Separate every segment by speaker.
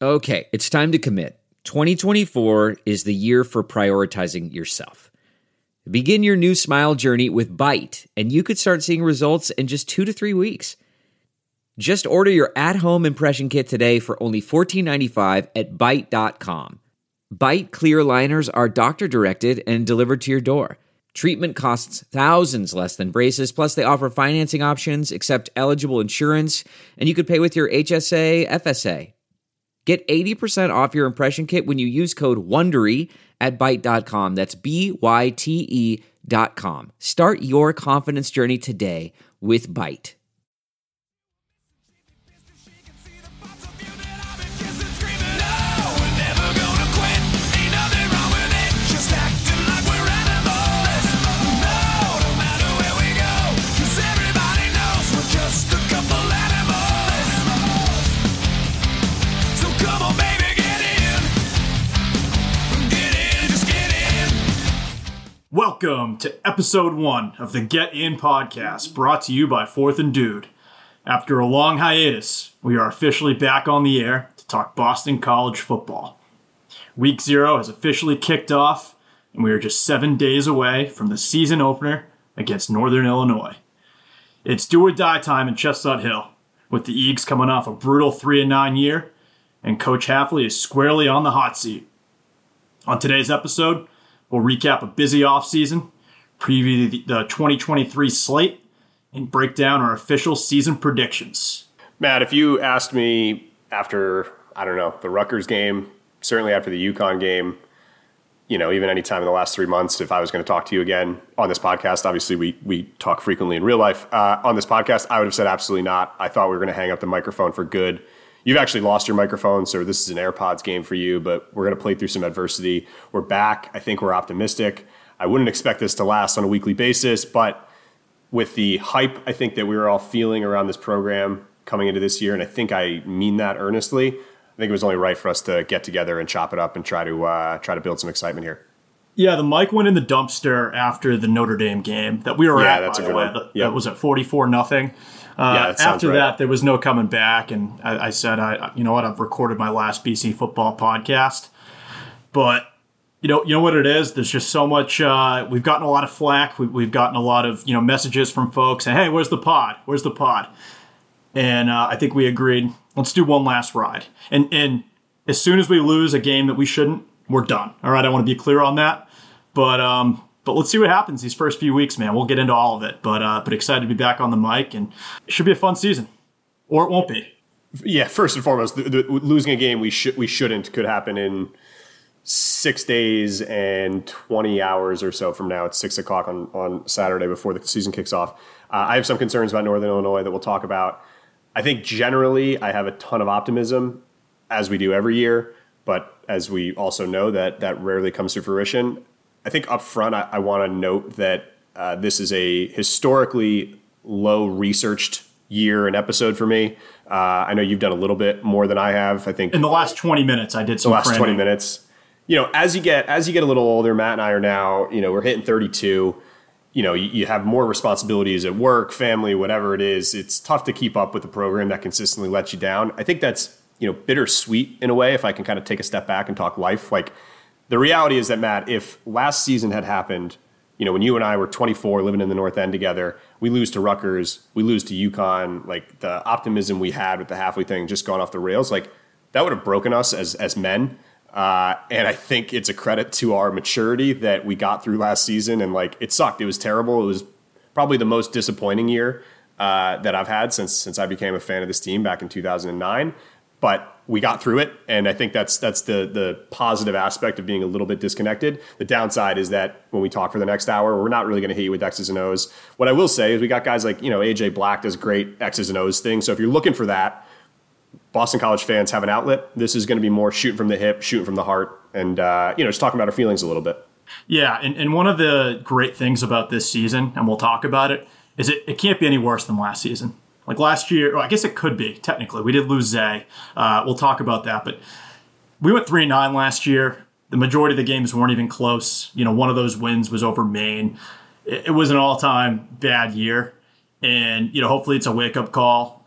Speaker 1: Okay, it's time to commit. 2024 is the year for prioritizing yourself. Begin your new smile journey with Byte, and you could start seeing results in just 2 to 3 weeks. Just order your at-home impression kit today for only $14.95 at Byte.com. Byte clear liners are doctor-directed and delivered to your door. Treatment costs thousands less than braces, plus they offer financing options, accept eligible insurance, and you could pay with your HSA, FSA. Get 80% off your impression kit when you use code WONDERY at Byte.com. That's BYTE.com. Start your confidence journey today with Byte.
Speaker 2: Welcome to episode 1 of the Get In podcast, brought to you by Fourth and Dude. After a long hiatus, we are officially back on the air to talk Boston College football. Week 0 has officially kicked off, and we are just 7 days away from the season opener against Northern Illinois. It's do or die time in Chestnut Hill, with the Eags coming off a brutal 3-9 year, and Coach Hafley is squarely on the hot seat. On today's episode, we'll recap a busy offseason, preview the 2023 slate, and break down our official season predictions.
Speaker 3: Matt, if you asked me after, the Rutgers game, certainly after the UConn game, even any time in the last 3 months, if I was going to talk to you again on this podcast, obviously we talk frequently in real life, on this podcast, I would have said absolutely not. I thought we were going to hang up the microphone for good. You've actually lost your microphone, so this is an AirPods game for you, but we're going to play through some adversity. We're back. I think we're optimistic. I wouldn't expect this to last on a weekly basis, but with the hype, I think that we were all feeling around this program coming into this year, and I think I mean that earnestly, I think it was only right for us to get together and chop it up and try to build some excitement here.
Speaker 2: Yeah, the mic went in the dumpster after the Notre Dame game that we were at,
Speaker 3: that's
Speaker 2: by
Speaker 3: a
Speaker 2: the
Speaker 3: good
Speaker 2: way.
Speaker 3: one.
Speaker 2: That was at 44-0. After that, there was no coming back, and I said, you know what, I've recorded my last BC football podcast. But you know what it is? There's just so much. We've gotten a lot of flack. We've gotten a lot of messages from folks saying, "Hey, where's the pod? Where's the pod?" And I think we agreed, let's do one last ride. And as soon as we lose a game that we shouldn't, we're done. All right, I want to be clear on that. But let's see what happens these first few weeks, man. We'll get into all of it. But excited to be back on the mic, and it should be a fun season. Or it won't be.
Speaker 3: Yeah, first and foremost, the losing a game we shouldn't could happen in 6 days and 20 hours or so from now. It's 6 o'clock on Saturday before the season kicks off. I have some concerns about Northern Illinois that we'll talk about. I think generally I have a ton of optimism, as we do every year. But as we also know, that rarely comes to fruition. I think up front, I want to note that this is a historically low-researched year and episode for me. I know you've done a little bit more than I have. I think
Speaker 2: in the last 20 minutes, I did some
Speaker 3: last
Speaker 2: cramming.
Speaker 3: 20 minutes. As you get a little older, Matt and I are now, we're hitting 32. You have more responsibilities at work, family, whatever it is. It's tough to keep up with a program that consistently lets you down. I think that's bittersweet in a way, if I can kind of take a step back and talk life. Like, the reality is that, Matt, if last season had happened, when you and I were 24 living in the North End together, we lose to Rutgers, we lose to UConn, like the optimism we had with the Hafley thing just gone off the rails, like that would have broken us as men. And I think it's a credit to our maturity that we got through last season. And like, it sucked. It was terrible. It was probably the most disappointing year that I've had since I became a fan of this team back in 2009. But we got through it, and I think that's the positive aspect of being a little bit disconnected. The downside is that when we talk for the next hour, we're not really going to hit you with X's and O's. What I will say is we got guys like, AJ Black does great X's and O's thing. So if you're looking for that, Boston College fans have an outlet. This is going to be more shooting from the hip, shooting from the heart, and just talking about our feelings a little bit.
Speaker 2: Yeah, and one of the great things about this season, and we'll talk about it, is it can't be any worse than last season. Like last year, well, I guess it could be, technically. We did lose Zay. We'll talk about that. But we went 3-9 last year. The majority of the games weren't even close. One of those wins was over Maine. It was an all-time bad year. And, hopefully it's a wake-up call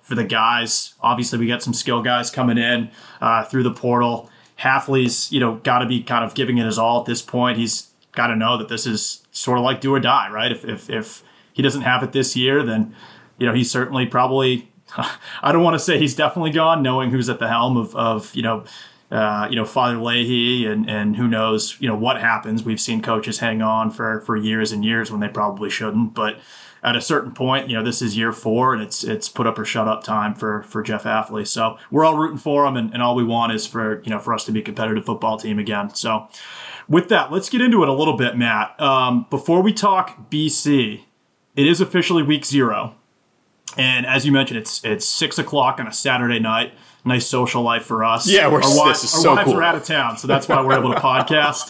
Speaker 2: for the guys. Obviously, we got some skill guys coming in through the portal. Hafley's, got to be kind of giving it his all at this point. He's got to know that this is sort of like do or die, right? If he doesn't have it this year, then, he's certainly probably, I don't want to say he's definitely gone, knowing who's at the helm of Father Leahy and who knows, what happens. We've seen coaches hang on for years and years when they probably shouldn't. But at a certain point, this is year 4 and it's put up or shut up time for Jeff Hafley. So we're all rooting for him, and all we want is for us to be a competitive football team again. So with that, let's get into it a little bit, Matt. Before we talk BC, it is officially week 0. And as you mentioned, it's 6:00 on a Saturday night. Nice social life for us.
Speaker 3: Yeah,
Speaker 2: our wives
Speaker 3: cool.
Speaker 2: are out of town, so that's why we're able to podcast.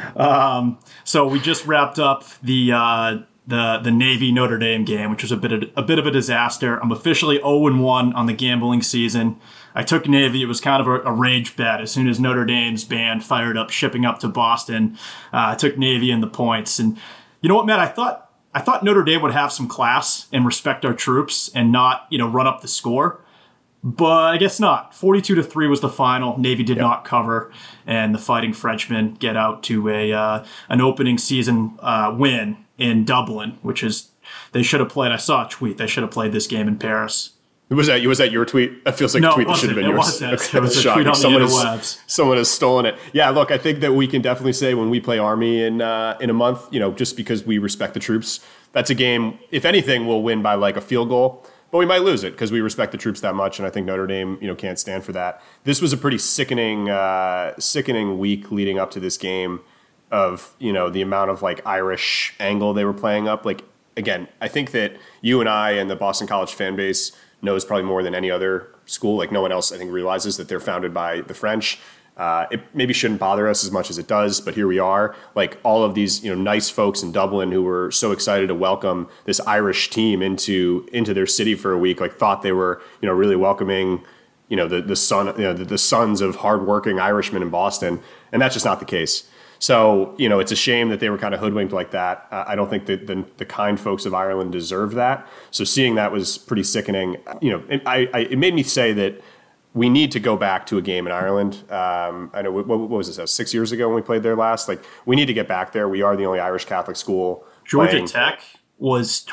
Speaker 2: So we just wrapped up the Navy Notre Dame game, which was a bit of a disaster. I'm officially 0-1 on the gambling season. I took Navy. It was kind of a rage bet. As soon as Notre Dame's band fired up, shipping up to Boston, I took Navy in the points. And you know what, Matt? I thought Notre Dame would have some class and respect our troops and not, run up the score. But I guess not. 42-3 was the final. Navy did not cover, and the Fighting Frenchmen get out to an opening season win in Dublin, which is they should have played. I saw a tweet. They should have played this game in Paris.
Speaker 3: Was that your tweet? It feels like a tweet that should have been yours.
Speaker 2: It was a tweet on the interwebs.
Speaker 3: Someone has stolen it. Yeah, look, I think that we can definitely say when we play Army in a month, just because we respect the troops, that's a game, if anything, we'll win by like a field goal. But we might lose it because we respect the troops that much, and I think Notre Dame, can't stand for that. This was a pretty sickening week leading up to this game of, the amount of like Irish angle they were playing up. Like, again, I think that you and I and the Boston College fan base knows probably more than any other school. Like, no one else, I think, realizes that they're founded by the French. It maybe shouldn't bother us as much as it does, but here we are. Like, all of these, nice folks in Dublin who were so excited to welcome this Irish team into their city for a week, like, thought they were, really welcoming, the sons of hardworking Irishmen in Boston, and that's just not the case. So, it's a shame that they were kind of hoodwinked like that. I don't think that the kind folks of Ireland deserve that. So seeing that was pretty sickening. It made me say that we need to go back to a game in Ireland. I know, what was this, 6 years ago when we played there last? Like, we need to get back there. We are the only Irish Catholic school.
Speaker 2: Georgia Tech was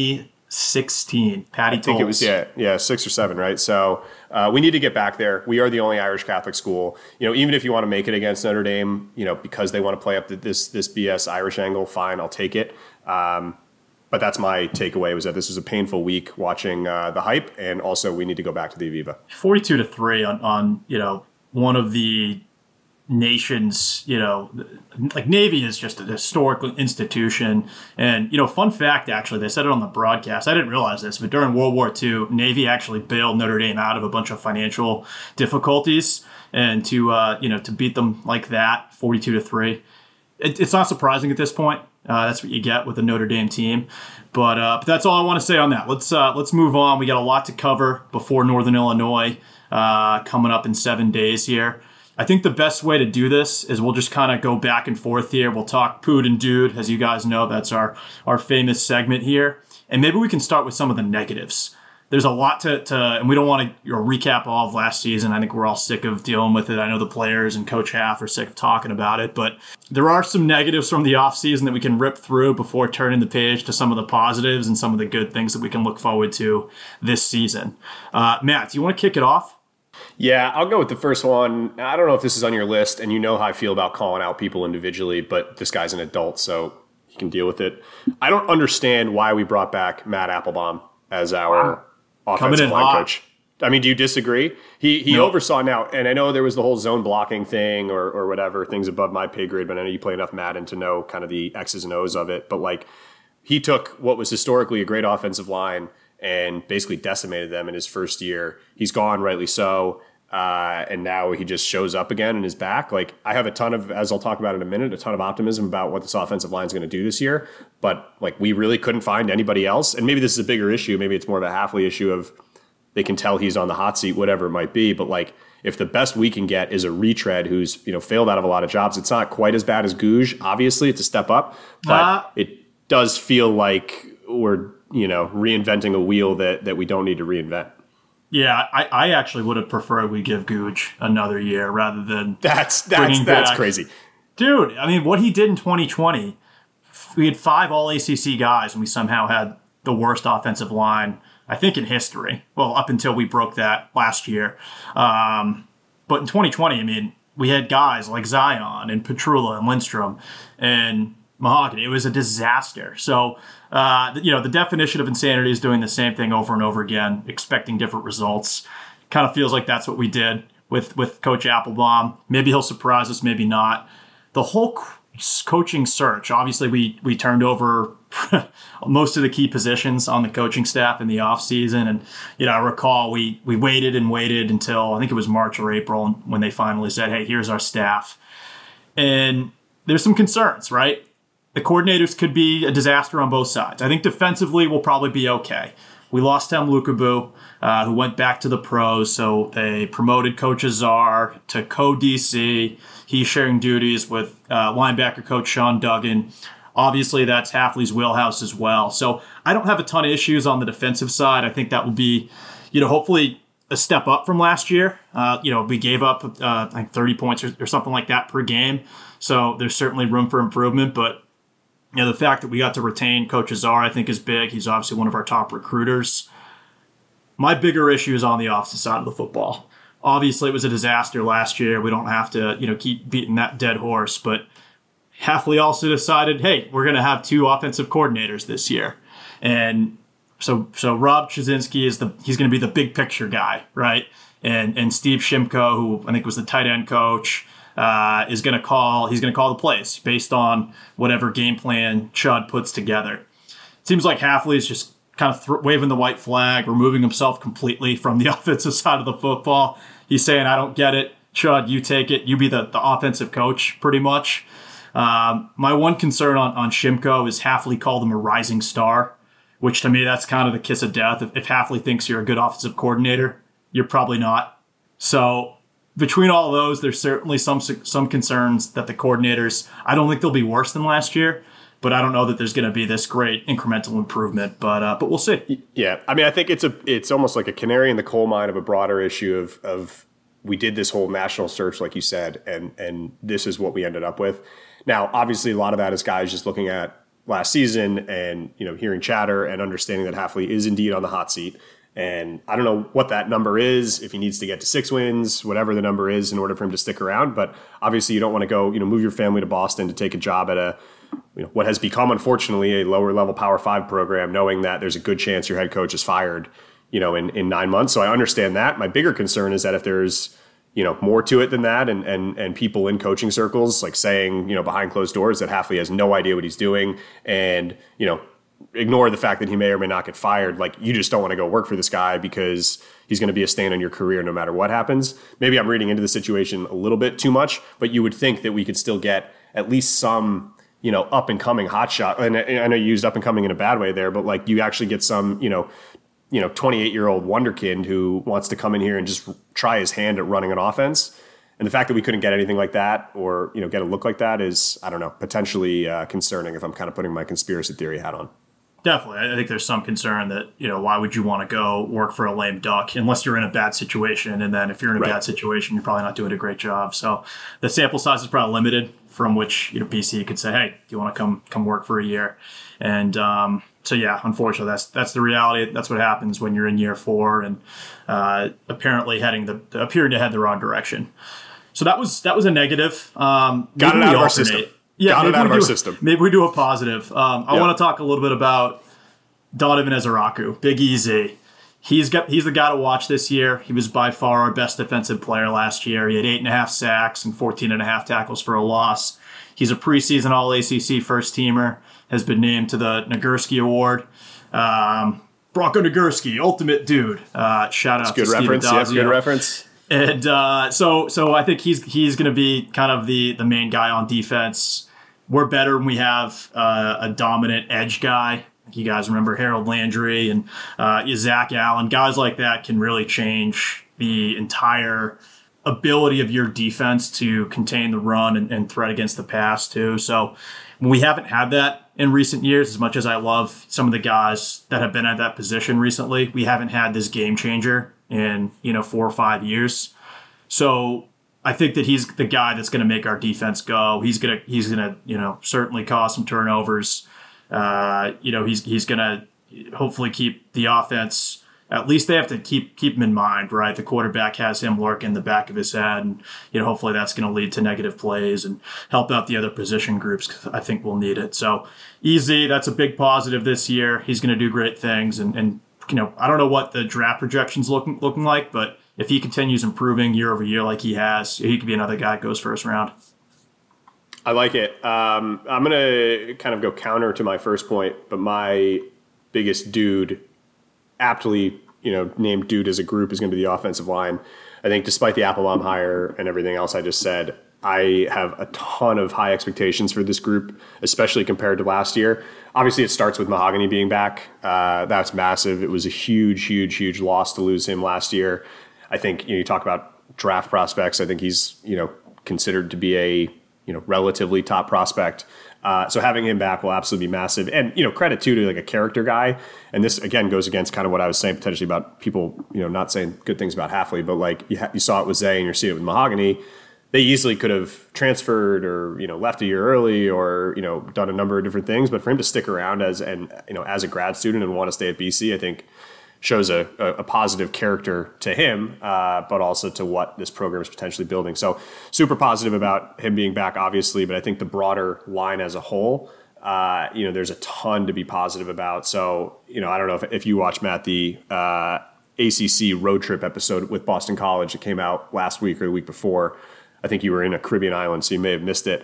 Speaker 2: 2016. Patty Tolles.
Speaker 3: I think it was, 6 or 7, right? So we need to get back there. We are the only Irish Catholic school. Even if you want to make it against Notre Dame, because they want to play up this BS Irish angle, fine, I'll take it. But that's my takeaway, was that this was a painful week watching the hype, and also we need to go back to the Aviva.
Speaker 2: 42-3 on one of the nation's, like Navy is just a historical institution. And, fun fact, actually, they said it on the broadcast. I didn't realize this, but during World War II, Navy actually bailed Notre Dame out of a bunch of financial difficulties, and to beat them like that, 42-3. It's not surprising at this point. That's what you get with the Notre Dame team. But that's all I want to say on that. Let's move on. We got a lot to cover before Northern Illinois coming up in 7 days here. I think the best way to do this is we'll just kind of go back and forth here. We'll talk Pood and Dude. As you guys know, that's our famous segment here. And maybe we can start with some of the negatives. There's a lot to and we don't want to recap all of last season. I think we're all sick of dealing with it. I know the players and Coach Half are sick of talking about it, but there are some negatives from the offseason that we can rip through before turning the page to some of the positives and some of the good things that we can look forward to this season. Matt, do you want to kick it off?
Speaker 3: Yeah, I'll go with the first one. I don't know if this is on your list, and you know how I feel about calling out people individually, but this guy's an adult, so he can deal with it. I don't understand why we brought back Matt Applebaum as our offensive line coach. I mean, do you disagree? He oversaw now, and I know there was the whole zone blocking thing or whatever, things above my pay grade, but I know you play enough Madden to know kind of the X's and O's of it. But like, he took what was historically a great offensive line and basically decimated them in his first year. He's gone, rightly so. And now he just shows up again and is back. Like, I have a ton of, as I'll talk about in a minute, a ton of optimism about what this offensive line is going to do this year. But like, we really couldn't find anybody else. And maybe this is a bigger issue. Maybe it's more of a Hafley issue of they can tell he's on the hot seat, whatever it might be. But like, if the best we can get is a retread who's, failed out of a lot of jobs, it's not quite as bad as Gouge. Obviously, it's a step up, but it does feel like we're, reinventing a wheel that we don't need to reinvent.
Speaker 2: Yeah, I actually would have preferred we give Gooch another year rather than
Speaker 3: that's crazy.
Speaker 2: Dude, I mean, what he did in 2020, we had 5 All-ACC guys, and we somehow had the worst offensive line, I think, in history. Well, up until we broke that last year. But in 2020, I mean, we had guys like Zion and Petrula and Lindstrom and Mahogany. It was a disaster. So, the definition of insanity is doing the same thing over and over again, expecting different results. Kind of feels like that's what we did with Coach Applebaum. Maybe he'll surprise us, maybe not. The whole coaching search, obviously we turned over most of the key positions on the coaching staff in the offseason. And, I recall we waited and waited until I think it was March or April when they finally said, hey, here's our staff. And there's some concerns, right? The coordinators could be a disaster on both sides. I think defensively we'll probably be okay. We lost Tem Lukabu, who went back to the pros, so they promoted Coach Azar to co-DC. He's sharing duties with linebacker coach Sean Duggan. Obviously, that's Hafley's wheelhouse as well. So I don't have a ton of issues on the defensive side. I think that will be, hopefully a step up from last year. We gave up, I think 30 points or something like that per game. So there's certainly room for improvement, but the fact that we got to retain Coach Azar, I think, is big. He's obviously one of our top recruiters. My bigger issue is on the opposite side of the football. Obviously, it was a disaster last year. We don't have to, keep beating that dead horse. But Hafley also decided, hey, we're going to have 2 offensive coordinators this year. And so Rob Chaszynski he's going to be the big picture guy, right? And Steve Shimko, who I think was the tight end coach, he's going to call the plays based on whatever game plan Chud puts together. It seems like Hafley is just kind of waving the white flag, removing himself completely from the offensive side of the football. He's saying, I don't get it. Chud, you take it. You be the offensive coach, pretty much. My one concern on Shimko is Hafley called him a rising star, which to me, that's kind of the kiss of death. If Hafley thinks you're a good offensive coordinator, you're probably not. So between all those, there's certainly some concerns that the coordinators, I don't think they'll be worse than last year, but I don't know that there's going to be this great incremental improvement. But we'll see.
Speaker 3: Yeah, I mean, I think it's almost like a canary in the coal mine of a broader issue of we did this whole national search, like you said, and this is what we ended up with. Now, obviously, a lot of that is guys just looking at last season and hearing chatter and understanding that Hafley is indeed on the hot seat. And I don't know what that number is, if he needs to get to 6 wins, whatever the number is in order for him to stick around. But obviously you don't want to go, move your family to Boston to take a job at a, what has become, unfortunately, a lower level Power 5 program, knowing that there's a good chance your head coach is fired, in 9 months. So I understand that. My bigger concern is that if there's, more to it than that and people in coaching circles like saying, behind closed doors that Hafley has no idea what he's doing and, ignore the fact that he may or may not get fired. Like, you just don't want to go work for this guy because he's going to be a stain on your career no matter what happens. Maybe I'm reading into the situation a little bit too much, but you would think that we could still get at least some, up and coming hotshot. And I know you used up and coming in a bad way there, but like you actually get some, 28-year-old wonderkind who wants to come in here and just try his hand at running an offense. And the fact that we couldn't get anything like that or, get a look like that is, I don't know, potentially concerning if I'm kind of putting my conspiracy theory hat on.
Speaker 2: Definitely. I think there's some concern that, why would you want to go work for a lame duck unless you're in a bad situation? And then if you're in a bad situation, you're probably not doing a great job. So the sample size is probably limited from which, BC could say, hey, do you want to come work for a year? And so, yeah, unfortunately, that's the reality. That's what happens when you're in year 4 and apparently appearing to head the wrong direction. So that was a negative.
Speaker 3: Got it out of our system.
Speaker 2: Yeah,
Speaker 3: got it out of our system.
Speaker 2: Maybe we do a positive. I want to talk a little bit about Donovan Ezaraku, Big Easy. He's the guy to watch this year. He was by far our best defensive player last year. He had 8.5 sacks and 14.5 tackles for a loss. He's a preseason All-ACC first-teamer, has been named to the Nagurski Award. Bronco Nagurski, ultimate dude. Shout out to Steve Adazio.
Speaker 3: Yes, good reference.
Speaker 2: And so I think he's going to be kind of the main guy on defense. We're better when we have a dominant edge guy. You guys remember Harold Landry and Zach Allen. Guys like that can really change the entire ability of your defense to contain the run and threat against the pass too. So we haven't had that in recent years. As much as I love some of the guys that have been at that position recently, we haven't had this game changer in 4 or 5 years. So I think that he's the guy that's going to make our defense go. He's gonna certainly cause some turnovers. He's going to hopefully keep the offense. At least they have to keep him in mind, right? The quarterback has him lurking in the back of his head, and hopefully that's going to lead to negative plays and help out the other position groups, because I think we'll need it. So easy, that's a big positive this year. He's going to do great things, and I don't know what the draft projections looking like, but if he continues improving year over year like he has, he could be another guy that goes first round.
Speaker 3: I like it. I'm going to kind of go counter to my first point, but my biggest dude, aptly, named dude as a group, is going to be the offensive line. I think despite the Applebaum hire and everything else I just said, I have a ton of high expectations for this group, especially compared to last year. Obviously, it starts with Mahogany being back. That's massive. It was a huge, huge, huge loss to lose him last year. I think you talk about draft prospects. I think he's considered to be a relatively top prospect. So having him back will absolutely be massive. And, credit too to like a character guy. And this again goes against kind of what I was saying potentially about people, not saying good things about Halfley, but like you saw it with Zay and you're seeing it with Mahogany. They easily could have transferred or, left a year early or, done a number of different things. But for him to stick around as a grad student and want to stay at BC, I think shows a positive character to him, but also to what this program is potentially building. So super positive about him being back, obviously, but I think the broader line as a whole, there's a ton to be positive about. So, I don't know if you watched, Matt, the ACC road trip episode with Boston College that came out last week or the week before. I think you were in a Caribbean island, so you may have missed it.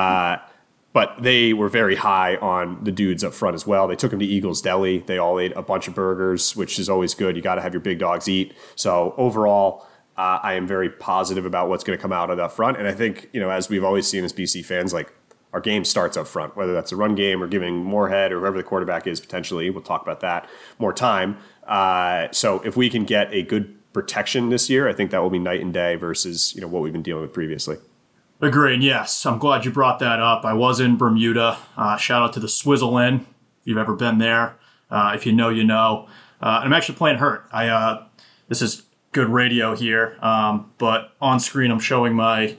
Speaker 3: But they were very high on the dudes up front as well. They took them to Eagles Deli. They all ate a bunch of burgers, which is always good. You got to have your big dogs eat. So overall, I am very positive about what's going to come out of that front. And I think, as we've always seen as BC fans, like our game starts up front, whether that's a run game or giving Moorhead or whoever the quarterback is potentially. We'll talk about that more time. So if we can get a good protection this year, I think that will be night and day versus, what we've been dealing with previously.
Speaker 2: Agreed. Yes, I'm glad you brought that up. I was in Bermuda. Shout out to the Swizzle Inn, if you've ever been there. If you know, you know. And I'm actually playing hurt. This is good radio here, but on screen I'm showing my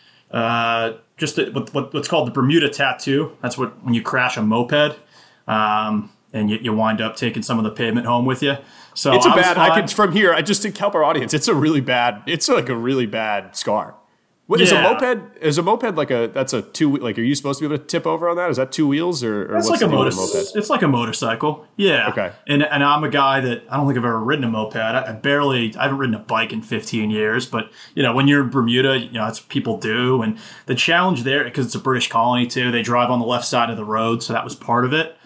Speaker 2: what's called the Bermuda tattoo. That's when you crash a moped, and you wind up taking some of the pavement home with you. So
Speaker 3: it's from here. I just to help our audience. It's like a really bad scar. What, yeah. Is a moped like that's a two, like, are you supposed to be able to tip over on that? Is that two wheels or
Speaker 2: it's
Speaker 3: what's
Speaker 2: like
Speaker 3: the
Speaker 2: moped? It's like a motorcycle. Yeah.
Speaker 3: Okay.
Speaker 2: And I'm a guy that I don't think I've ever ridden a moped. I haven't ridden a bike in 15 years, but when you're in Bermuda, that's what people do. And the challenge there, because it's a British colony too, they drive on the left side of the road. So that was part of it.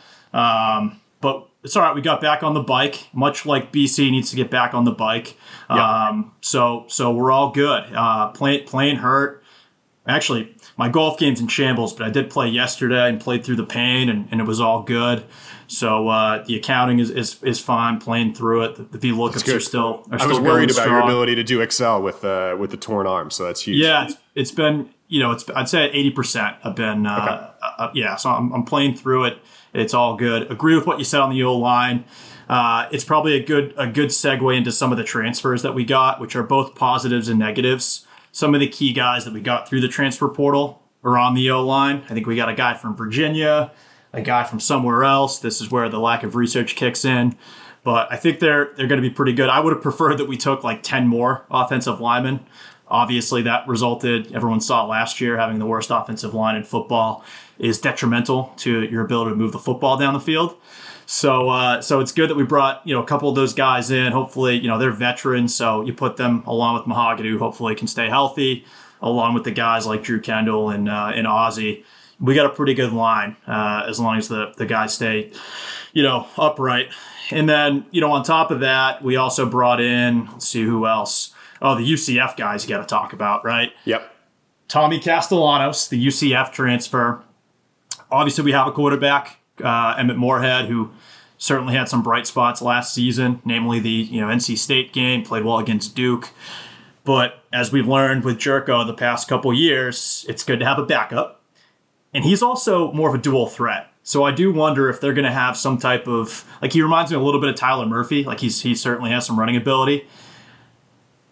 Speaker 2: But it's all right. We got back on the bike, much like BC needs to get back on the bike. Yep. So we're all good. Playing hurt. Actually, my golf game's in shambles, but I did play yesterday and played through the pain, and it was all good. So the accounting is fine. Playing through it. The VLOOKUPs are still. I was
Speaker 3: worried about your ability to do Excel with the torn arm, so that's huge.
Speaker 2: Yeah, it's been I'd say 80%. I've been yeah. So I'm playing through it. It's all good. Agree with what you said on the O-line. It's probably a good segue into some of the transfers that we got, which are both positives and negatives. Some of the key guys that we got through the transfer portal are on the O-line. I think we got a guy from Virginia, a guy from somewhere else. This is where the lack of research kicks in. But I think they're going to be pretty good. I would have preferred that we took like 10 more offensive linemen. Obviously, that resulted, everyone saw it last year, having the worst offensive line in football is detrimental to your ability to move the football down the field. So it's good that we brought, a couple of those guys in. Hopefully, they're veterans, so you put them along with Mahogany, who hopefully can stay healthy, along with the guys like Drew Kendall and Ozzie. We got a pretty good line as long as the guys stay, upright. And then, on top of that, we also brought in, let's see who else. Oh, the UCF guys you got to talk about, right?
Speaker 3: Yep.
Speaker 2: Tommy Castellanos, the UCF transfer. Obviously, we have a quarterback, Emmett Moorhead, who certainly had some bright spots last season, namely the NC State game, played well against Duke. But as we've learned with Jerko the past couple years, it's good to have a backup. And he's also more of a dual threat. So I do wonder if they're going to have some type of, like, he reminds me a little bit of Tyler Murphy. Like, he certainly has some running ability.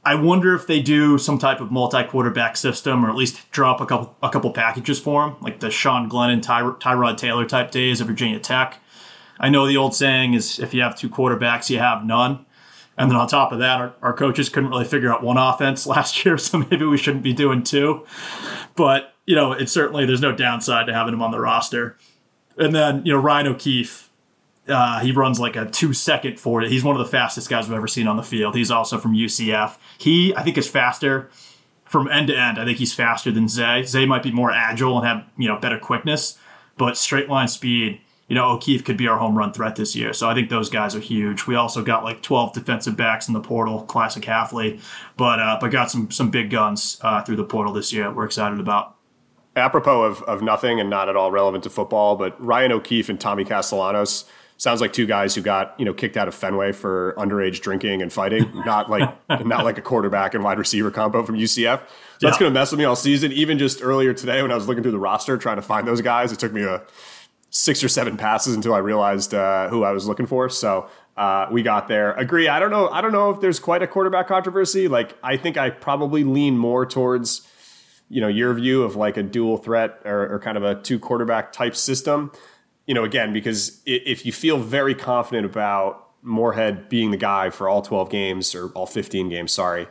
Speaker 2: I wonder if they do some type of multi-quarterback system, or at least drop a couple packages for him, like the Sean Glennon, Tyrod Taylor type days at Virginia Tech. I know the old saying is if you have two quarterbacks, you have none. And then on top of that, our coaches couldn't really figure out one offense last year, so maybe we shouldn't be doing two. But, it's certainly, there's no downside to having him on the roster. And then, Ryan O'Keefe, he runs like a 2-second 40. He's one of the fastest guys we've ever seen on the field. He's also from UCF. He, I think, is faster from end to end. I think he's faster than Zay. Zay might be more agile and have, better quickness, but straight line speed, O'Keefe could be our home run threat this year. So I think those guys are huge. We also got like 12 defensive backs in the portal, classic athlete, but got some big guns through the portal this year we're excited about.
Speaker 3: Apropos of nothing and not at all relevant to football, but Ryan O'Keefe and Tommy Castellanos sounds like two guys who got, kicked out of Fenway for underage drinking and fighting, not like a quarterback and wide receiver combo from UCF. So that's going to mess with me all season. Even just earlier today when I was looking through the roster trying to find those guys, it took me 6 or 7 passes until I realized who I was looking for. So we got there. Agree. I don't know if there's quite a quarterback controversy. Like, I think I probably lean more towards, your view of like a dual threat or kind of a 2 quarterback type system. Again, because if you feel very confident about Moorhead being the guy for all 12 games or all 15 games, then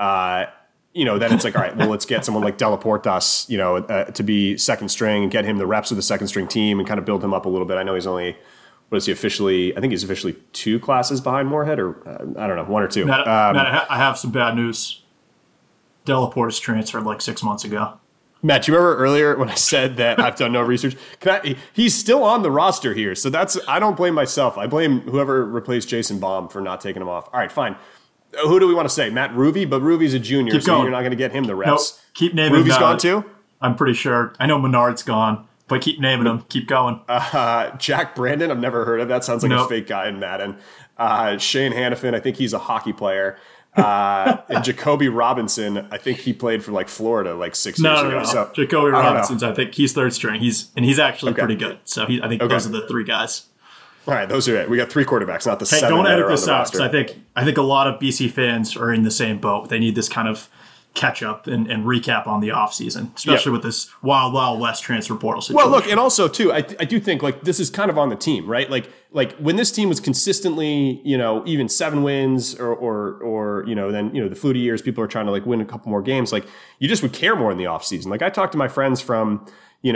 Speaker 3: it's like, all right, well, let's get someone like Delaportas, to be second string and get him the reps with the second string team and kind of build him up a little bit. I know he's only, I think he's officially 2 classes behind Moorhead, or I don't know, 1 or 2.
Speaker 2: Matt, I have some bad news. Delaportas transferred like 6 months ago.
Speaker 3: Matt, do you remember earlier when I said that I've done no research? He's still on the roster here, so I don't blame myself. I blame whoever replaced Jason Baum for not taking him off. All right, fine. Who do we want to say? Matt Ruby? But Ruby's a junior, so you're not going to get him the reps.
Speaker 2: Nope. Keep naming
Speaker 3: Ruby's gone too?
Speaker 2: I'm pretty sure. I know Menard's gone, but keep naming them. Keep going.
Speaker 3: Jack Brandon, I've never heard of. That sounds like a fake guy in Madden. Shane Hannafin, I think he's a hockey player. And Jacoby Robinson, I think he played for like Florida like 6 years ago.
Speaker 2: No.
Speaker 3: So,
Speaker 2: Jacoby Robinson's, I think he's third string. He's actually pretty good. So I think those are the 3 guys.
Speaker 3: All right, those are it. We got 3 quarterbacks, not the 7.
Speaker 2: Don't edit this out, because I think a lot of BC fans are in the same boat. They need this kind of catch up and recap on the offseason, especially with this wild west transfer portal situation.
Speaker 3: Well, look, and also too, I do think like this is kind of on the team, right? Like when this team was consistently, even 7 wins or then the Flutie years, people are trying to like win a couple more games. Like you just would care more in the offseason. Like I talked to my friends from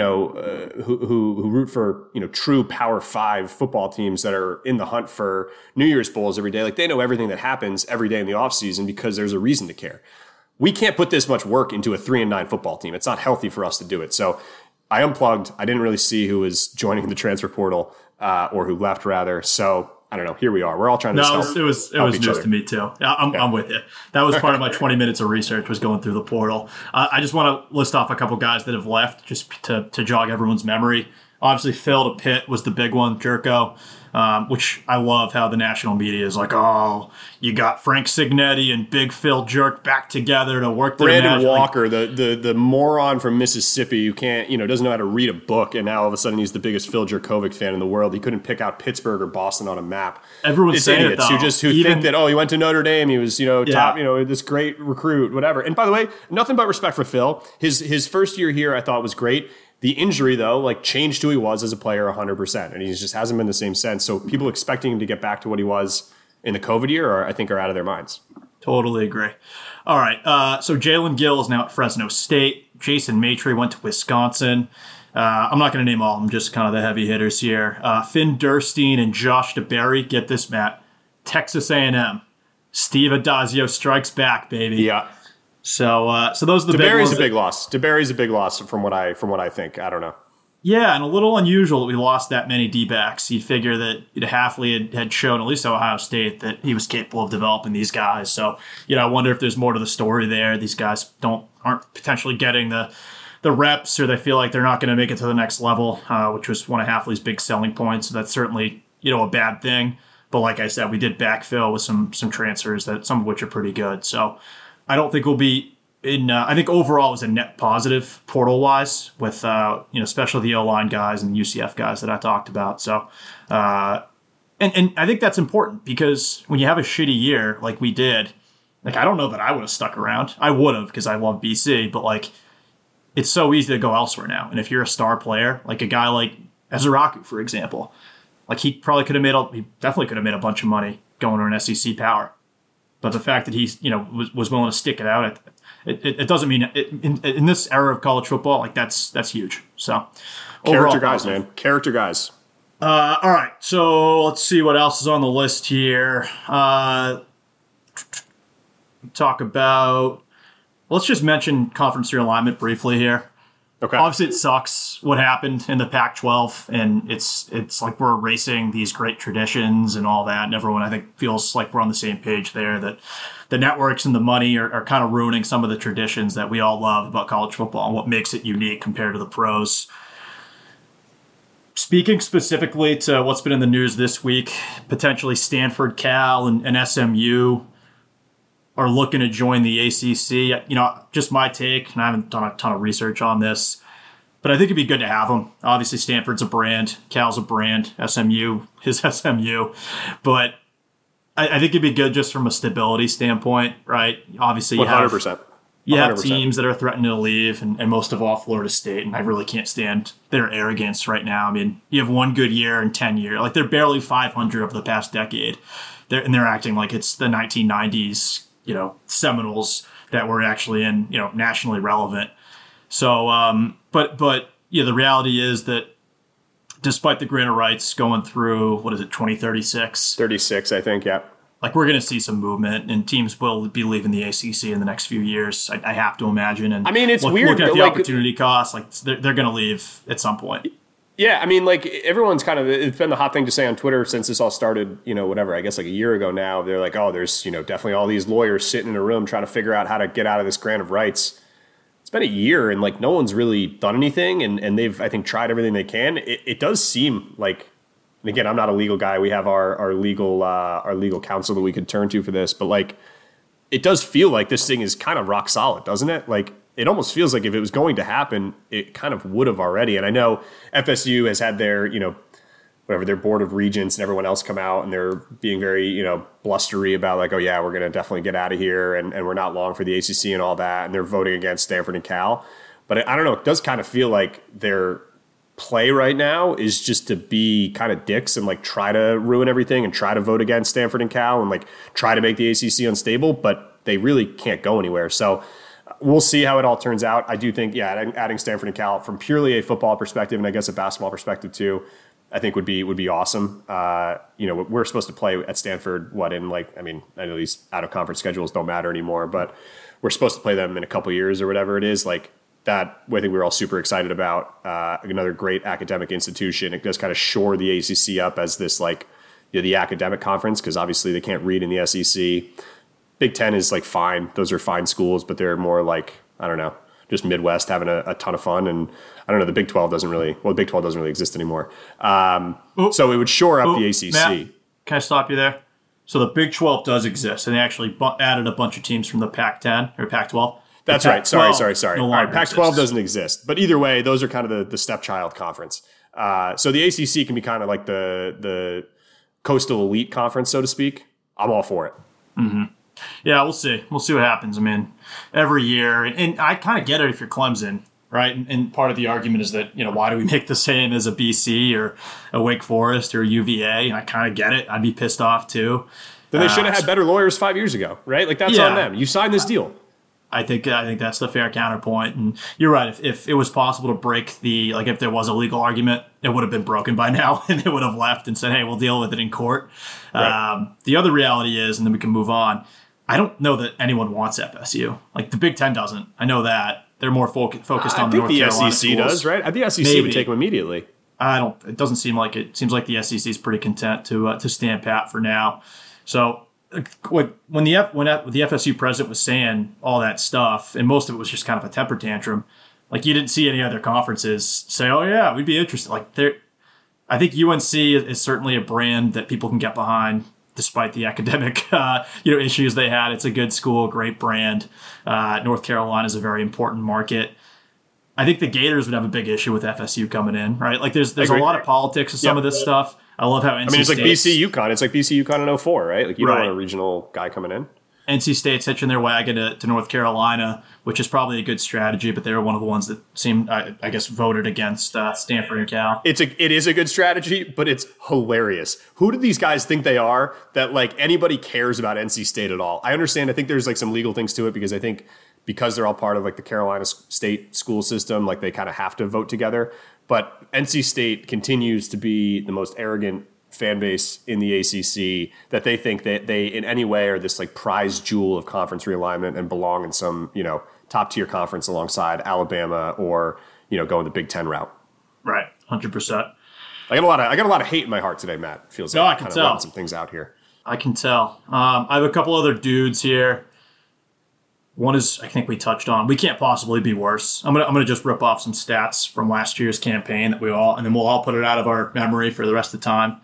Speaker 3: who root for true Power 5 football teams that are in the hunt for New Year's bowls every day. Like they know everything that happens every day in the offseason because there's a reason to care. We can't put this much work into a 3-9 football team. It's not healthy for us to do it. So I unplugged. I didn't really see who was joining the transfer portal or who left rather. So I don't know. Here we are. We're all trying to help
Speaker 2: it was news to me too. I'm with you. That was part of my 20 minutes of research was going through the portal. I just want to list off a couple guys that have left just to jog everyone's memory. Obviously, Phil to Pitt was the big one, Jerko, which I love how the national media is like, oh, you got Frank Signetti and Big Phil Jerk back together to work their
Speaker 3: Brandon Walker, the moron from Mississippi who can't, doesn't know how to read a book, and now all of a sudden he's the biggest Phil Jerkovic fan in the world. He couldn't pick out Pittsburgh or Boston on a map.
Speaker 2: Everyone's saying
Speaker 3: idiots
Speaker 2: it, though.
Speaker 3: who think that, he went to Notre Dame, he was, top, this great recruit, whatever. And by the way, nothing but respect for Phil. His first year here I thought was great. The injury, though, changed who he was as a player 100%, and he just hasn't been the same since. So people expecting him to get back to what he was in the COVID year, I think, are out of their minds.
Speaker 2: Totally agree. All right, so Jalen Gill is now at Fresno State. Jason Maitre went to Wisconsin. I'm not going to name all of them, just kind of the heavy hitters here. Finn Durstein and Josh DeBerry, get this, Matt, Texas A&M. Steve Adazio strikes back, baby.
Speaker 3: Yeah.
Speaker 2: So those are the big ones.
Speaker 3: DeBerry's a big loss. DeBerry's a big loss from what I think. I don't know.
Speaker 2: Yeah, and a little unusual that we lost that many D-backs. You'd figure that Hafley had shown, at least at Ohio State, that he was capable of developing these guys. So, I wonder if there's more to the story there. These guys aren't potentially getting the reps, or they feel like they're not going to make it to the next level, which was one of Hafley's big selling points. So that's certainly, a bad thing. But like I said, we did backfill with some transfers, that some of which are pretty good. So I don't think we'll be in. I think overall it was a net positive portal wise with especially the O-line guys and the UCF guys that I talked about. So and I think that's important because when you have a shitty year like we did, Like, I don't know that I would have stuck around. I would have because I love BC, but like, it's so easy to go elsewhere now. And if you're a star player, like a guy like Ezuraku, for example, like he definitely could have made a bunch of money going to an SEC power. But the fact that he's, was willing to stick it out, it doesn't mean in this era of college football, like that's huge. So
Speaker 3: character guys, man, character guys.
Speaker 2: All right, so let's see what else is on the list here. Let's just mention conference realignment briefly here.
Speaker 3: Okay.
Speaker 2: Obviously, it sucks what happened in the Pac-12, and it's like we're erasing these great traditions and all that, and everyone, I think, feels like we're on the same page there, that the networks and the money are kind of ruining some of the traditions that we all love about college football and what makes it unique compared to the pros. Speaking specifically to what's been in the news this week, potentially Stanford, Cal, and SMU are looking to join the ACC. Just my take, and I haven't done a ton of research on this, but I think it'd be good to have them. Obviously, Stanford's a brand, Cal's a brand, SMU is SMU, but I think it'd be good just from a stability standpoint, right? Obviously,
Speaker 3: 100%.
Speaker 2: You have teams that are threatening to leave, and most of all, Florida State, and I really can't stand their arrogance right now. I mean, you have one good year in 10 years. Like, they're barely 500 over the past decade, they're acting like it's the 1990s, Seminoles that were actually nationally relevant. So, but the reality is that despite the grant of rights going through, 2036?
Speaker 3: 36, I think, yeah.
Speaker 2: Like, we're going to see some movement, and teams will be leaving the ACC in the next few years. I have to imagine. And
Speaker 3: I mean, it's weird.
Speaker 2: Looking at the opportunity cost, like they're going to leave at some point.
Speaker 3: Yeah, I mean, like, everyone's it's been the hot thing to say on Twitter since this all started, I guess like a year ago now. They're like, oh, there's, definitely all these lawyers sitting in a room trying to figure out how to get out of this grant of rights. It's been a year, and like no one's really done anything, and they've, I think, tried everything they can. It does seem like, and again, I'm not a legal guy. We have our legal counsel that we could turn to for this, but like, it does feel like this thing is kind of rock solid, doesn't it? Like, it almost feels like if it was going to happen, it kind of would have already. And I know FSU has had their, their board of regents and everyone else come out, and they're being very, blustery about like, oh yeah, we're going to definitely get out of here, and we're not long for the ACC and all that. And they're voting against Stanford and Cal. But I don't know, it does kind of feel like their play right now is just to be kind of dicks and like try to ruin everything and try to vote against Stanford and Cal and like try to make the ACC unstable, but they really can't go anywhere. So we'll see how it all turns out. I do think, adding Stanford and Cal from purely a football perspective, and I guess a basketball perspective too, I think would be awesome. We're supposed to play at Stanford. I know these out of conference schedules don't matter anymore, but we're supposed to play them in a couple years or whatever it is. Like that, I think we're all super excited about. Another great academic institution. It does kind of shore the ACC up as this the academic conference, because obviously they can't read in the SEC. Big Ten is like fine. Those are fine schools, but they're more like, I don't know, just Midwest having a ton of fun. And I don't know, the Big 12 doesn't really exist anymore. So it would shore up the ACC.
Speaker 2: Matt, can I stop you there? So the Big 12 does exist, and they actually added a bunch of teams from the Pac-10 or Pac-12.
Speaker 3: That's right. Sorry.
Speaker 2: No,
Speaker 3: all right, Pac-12 doesn't exist. But either way, those are kind of the stepchild conference. So the ACC can be kind of like the coastal elite conference, so to speak. I'm all for it.
Speaker 2: Mm-hmm. Yeah, we'll see. We'll see what happens. I mean, every year, and I kind of get it if you're Clemson, right? And part of the argument is that, why do we make the same as a BC or a Wake Forest or a UVA? And I kind of get it. I'd be pissed off too.
Speaker 3: Then they should have had better lawyers 5 years ago, right? Like that's on them. You signed this deal.
Speaker 2: I think that's the fair counterpoint. And you're right. If it was possible to break if there was a legal argument, it would have been broken by now, and they would have left and said, hey, we'll deal with it in court. Right. The other reality is, and then we can move on, I don't know that anyone wants FSU. Like the Big Ten doesn't. I know that. They're more focused on the North Carolina schools.
Speaker 3: I think the SEC does, right? I think the SEC would take them immediately.
Speaker 2: It doesn't seem like it. It seems like the SEC is pretty content to stand pat for now. So when the FSU president was saying all that stuff, and most of it was just kind of a temper tantrum, like you didn't see any other conferences say, "Oh yeah, we'd be interested." Like I think UNC is certainly a brand that people can get behind, despite the academic issues they had. It's a good school, great brand. North Carolina is a very important market. I think the Gators would have a big issue with FSU coming in, right? Like there's a lot of politics to some of this stuff. I love how NC
Speaker 3: it's like
Speaker 2: State's,
Speaker 3: BC UConn. It's like BC UConn in 04, right? Like you don't want a regional guy coming in.
Speaker 2: NC State's hitching their wagon to North Carolina, which is probably a good strategy, but they were one of the ones that seemed, I guess, voted against Stanford and Cal.
Speaker 3: It is a good strategy, but it's hilarious. Who do these guys think they are that like anybody cares about NC State at all? I understand. I think there's like some legal things to it because I think because they're all part of like the Carolina State school system, like they kind of have to vote together. But NC State continues to be the most arrogant fan base in the ACC, that they think that they in any way are this like prize jewel of conference realignment and belong in some, top tier conference alongside Alabama or, going the Big Ten route.
Speaker 2: Right. 100%.
Speaker 3: I got a lot of hate in my heart today, Matt. It feels like
Speaker 2: I can tell.
Speaker 3: Some things out here.
Speaker 2: I can tell. I have a couple other dudes here. One is, I think we touched on. We can't possibly be worse. I'm gonna just rip off some stats from last year's campaign and then we'll all put it out of our memory for the rest of the time.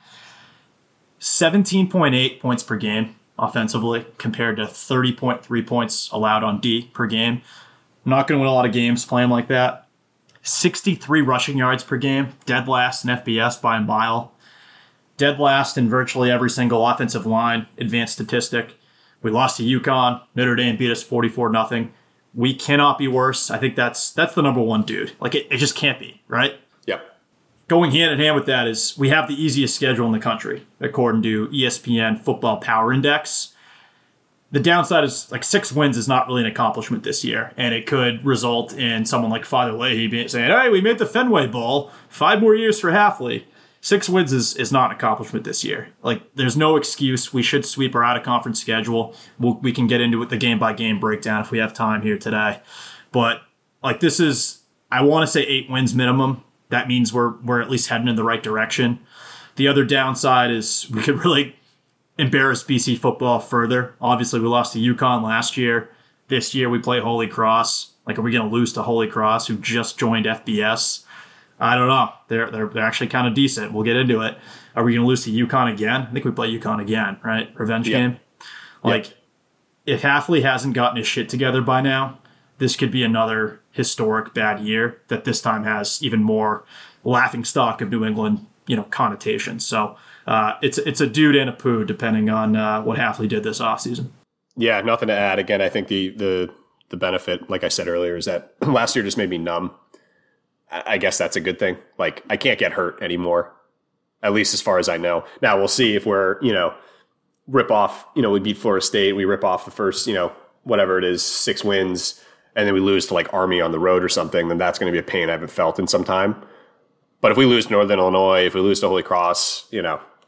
Speaker 2: 17.8 points per game offensively compared to 30.3 points allowed on D per game. Not going to win a lot of games playing like that. 63 rushing yards per game, dead last in FBS by a mile. Dead last in virtually every single offensive line advanced statistic. We lost to UConn. Notre Dame beat us 44-0. We cannot be worse. I think that's the number one dude. Like it just can't be, right?
Speaker 3: Yep.
Speaker 2: Going hand in hand with that is we have the easiest schedule in the country, according to ESPN Football Power Index. The downside is like 6 wins is not really an accomplishment this year, and it could result in someone like Father Leahy saying, hey, we made the Fenway Bowl, 5 more years for Hafley. 6 wins is not an accomplishment this year. Like, there's no excuse. We should sweep our out-of-conference schedule. We can get into it, the game-by-game breakdown if we have time here today. But, like, this is, I want to say 8 wins minimum. That means we're at least heading in the right direction. The other downside is we could really embarrass BC football further. Obviously, we lost to UConn last year. This year, we play Holy Cross. Like, are we going to lose to Holy Cross, who just joined FBS? I don't know. They're actually kind of decent. We'll get into it. Are we going to lose to UConn again? I think we play UConn again, right? Revenge game. Like, if Hafley hasn't gotten his shit together by now, this could be another historic bad year that this time has even more laughing stock of New England, connotations. So it's a dude and a poo depending on what Hafley did this offseason.
Speaker 3: Yeah, nothing to add. Again, I think the benefit, like I said earlier, is that last year just made me numb. I guess that's a good thing. Like, I can't get hurt anymore, at least as far as I know. Now, we'll see if we're, rip off, we beat Florida State, we rip off the first, whatever it is, 6 wins, and then we lose to like Army on the road or something, then that's going to be a pain I haven't felt in some time. But if we lose to Northern Illinois, if we lose to Holy Cross, it's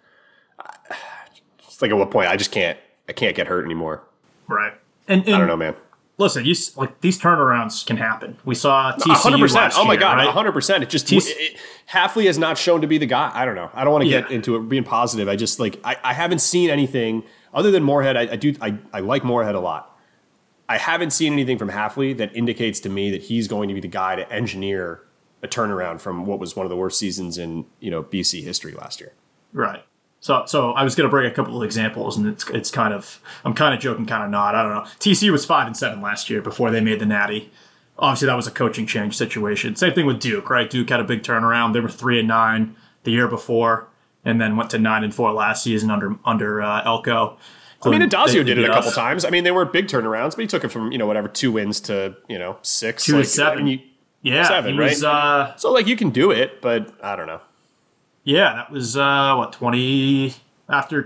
Speaker 3: like at what point I can't get hurt anymore.
Speaker 2: Right. And
Speaker 3: I don't know, man.
Speaker 2: Listen, these turnarounds can happen. We saw TCU
Speaker 3: 100%.
Speaker 2: last
Speaker 3: Oh my
Speaker 2: year,
Speaker 3: God,
Speaker 2: right?
Speaker 3: 100%. It just Hafley has not shown to be the guy. I don't know. I don't want to get into it being positive. I just I haven't seen anything other than Moorhead. I like Moorhead a lot. I haven't seen anything from Hafley that indicates to me that he's going to be the guy to engineer a turnaround from what was one of the worst seasons in BC history last year.
Speaker 2: Right. So I was going to bring a couple of examples, and it's kind of, I'm kind of joking, kind of not. I don't know. TCU was 5-7 last year before they made the Natty. Obviously, that was a coaching change situation. Same thing with Duke, right? Duke had a big turnaround. They were 3-9 the year before, and then went to 9-4 last season under Elko.
Speaker 3: I mean, Adazio did it a couple times. I mean, they weren't big turnarounds, but he took it from 2 wins to 6.
Speaker 2: 2 to 7. Yeah,
Speaker 3: 7, right?
Speaker 2: Was,
Speaker 3: so you can do it, but I don't know.
Speaker 2: Yeah, that was 20 after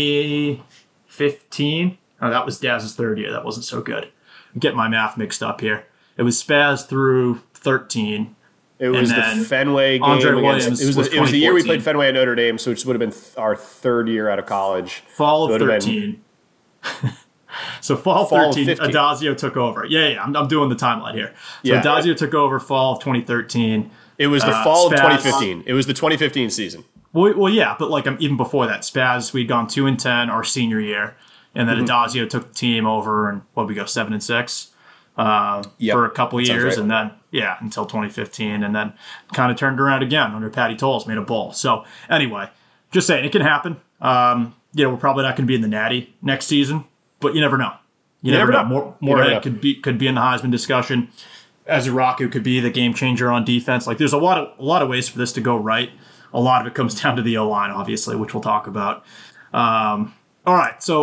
Speaker 2: 2015. Oh, that was Daz's third year. That wasn't so good. I'm getting my math mixed up here. It was Spaz through 13.
Speaker 3: It was the Fenway game.
Speaker 2: Andre Williams.
Speaker 3: It was the year we played Fenway at Notre Dame, so it would have been our 3rd year out of college.
Speaker 2: Fall of 13. So fall 13, Adazio took over. Yeah, I'm doing the timeline here. So Adazio took over fall of 2013.
Speaker 3: It was the fall of 2015. It was the 2015 season.
Speaker 2: Well, yeah, but even before that, Spaz, we'd gone 2-10 our senior year, and then Adazio took the team over, and what did we go 7-6 for a couple years, right. And then until 2015, and then kind of turned around again under Patty Tolles, made a bowl. So anyway, just saying it can happen. We're probably not going to be in the Natty next season, but you never know. You never know. Moorhead could be in the Heisman discussion. Azuraku could be the game changer on defense. Like, there's a lot of ways for this to go right. A lot of it comes down to the O-line, obviously, which we'll talk about. All right, so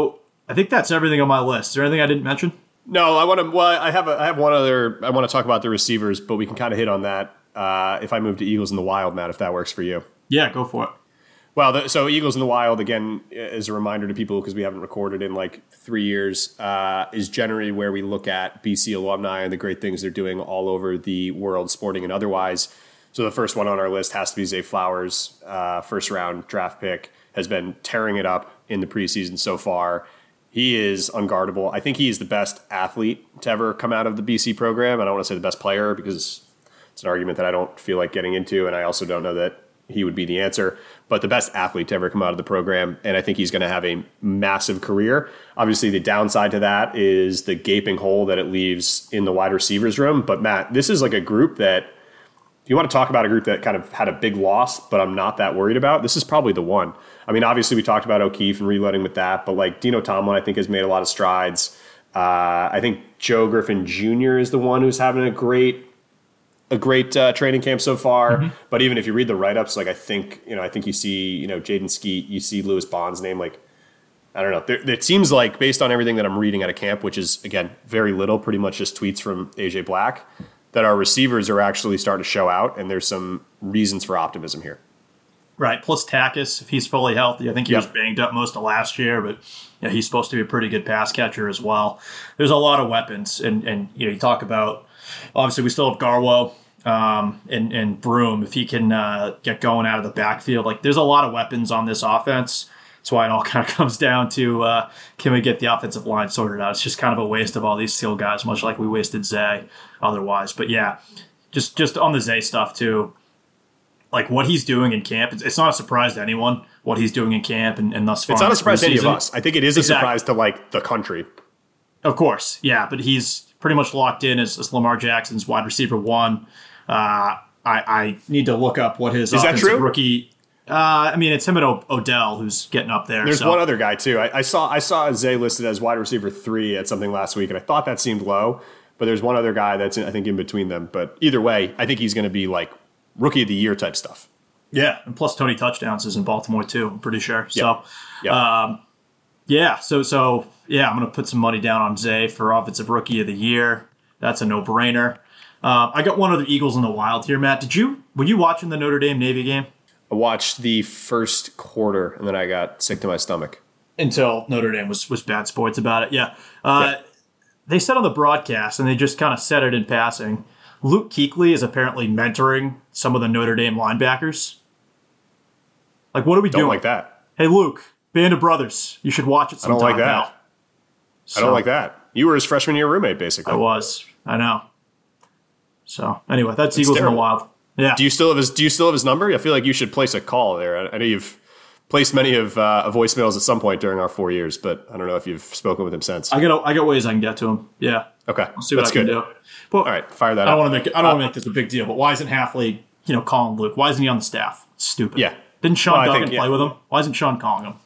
Speaker 2: I think that's everything on my list. Is there anything I didn't mention?
Speaker 3: No, I want to. Well, I have one other. I want to talk about the receivers, but we can kind of hit on that if I move to Eagles in the Wild, Matt, if that works for you.
Speaker 2: Yeah, go for it.
Speaker 3: Well, so Eagles in the Wild, again, as a reminder to people, because we haven't recorded in like 3 years, is generally where we look at BC alumni and the great things they're doing all over the world, sporting and otherwise. So the first one on our list has to be Zay Flowers, first round draft pick, has been tearing it up in the preseason so far. He is unguardable. I think he is the best athlete to ever come out of the BC program. I don't want to say the best player because it's an argument that I don't feel like getting into, and I also don't know that he would be the answer, but the best athlete to ever come out of the program. And I think he's going to have a massive career. Obviously, the downside to that is the gaping hole that it leaves in the wide receivers room. But Matt, this is like a group that, if you want to talk about a group that kind of had a big loss, but I'm not that worried about, this is probably the one. I mean, obviously we talked about O'Keefe and reloading with that, but like Dino Tomlin, I think has made a lot of strides. I think Joe Griffin Jr. is the one who's having a great training camp so far. Mm-hmm. But even if you read the write-ups, like I think you see, Jaden Skeet, you see Lewis Bond's name, like, I don't know. It seems like based on everything that I'm reading at a camp, which is again, very little, pretty much just tweets from AJ Black, that our receivers are actually starting to show out. And there's some reasons for optimism here. Right.
Speaker 2: Plus Takis, if he's fully healthy, I think he was banged up most of last year, but he's supposed to be a pretty good pass catcher as well. There's a lot of weapons. And you talk about, obviously we still have Garwo. And Broom, if he can get going out of the backfield, like there's a lot of weapons on this offense. That's why it all kind of comes down to can we get the offensive line sorted out? It's just kind of a waste of all these skill guys, much like we wasted Zay otherwise. But yeah, just on the Zay stuff too, like what he's doing in camp, it's not a surprise to anyone what he's doing in camp and thus far.
Speaker 3: It's not a surprise to any of us. I think it is a surprise to like the country.
Speaker 2: Of course, yeah, but he's pretty much locked in as Lamar Jackson's wide receiver one. I need to look up what his offensive rookie. I mean, it's him and Odell who's getting up there.
Speaker 3: There's one other guy too. I saw Zay listed as wide receiver 3 at something last week, and I thought that seemed low. But there's one other guy that's I think in between them. But either way, I think he's going to be like rookie of the year type stuff.
Speaker 2: Yeah, and plus Tony touchdowns is in Baltimore too. I'm pretty sure.
Speaker 3: Yep.
Speaker 2: So, yeah. So I'm going to put some money down on Zay for offensive rookie of the year. That's a no-brainer. I got one other Eagles in the Wild here, Matt. Were you watching the Notre Dame Navy game?
Speaker 3: I watched the first quarter, and then I got sick to my stomach.
Speaker 2: Until Notre Dame was bad sports about it, yeah. They said on the broadcast, and they just kind of said it in passing, Luke Kuechly is apparently mentoring some of the Notre Dame linebackers. Like, what are we doing?
Speaker 3: Don't like that.
Speaker 2: Hey, Luke, band of brothers. You should watch it sometime.
Speaker 3: I don't like that. I don't like that. You were his freshman year roommate, basically.
Speaker 2: I was. I know. So anyway, that's Eagles in the Wild. Yeah.
Speaker 3: Do you still have his number? I feel like you should place a call there. I know you've placed many of voicemails at some point during our 4 years, but I don't know if you've spoken with him since.
Speaker 2: I got ways I can get to him. Yeah.
Speaker 3: Okay.
Speaker 2: I'll see what I can do. But
Speaker 3: all right, fire that.
Speaker 2: I don't want to make this a big deal. But why isn't Hafley, calling Luke? Why isn't he on the staff? It's stupid.
Speaker 3: Yeah.
Speaker 2: Didn't Sean Duggan play with him? Why isn't Sean calling him?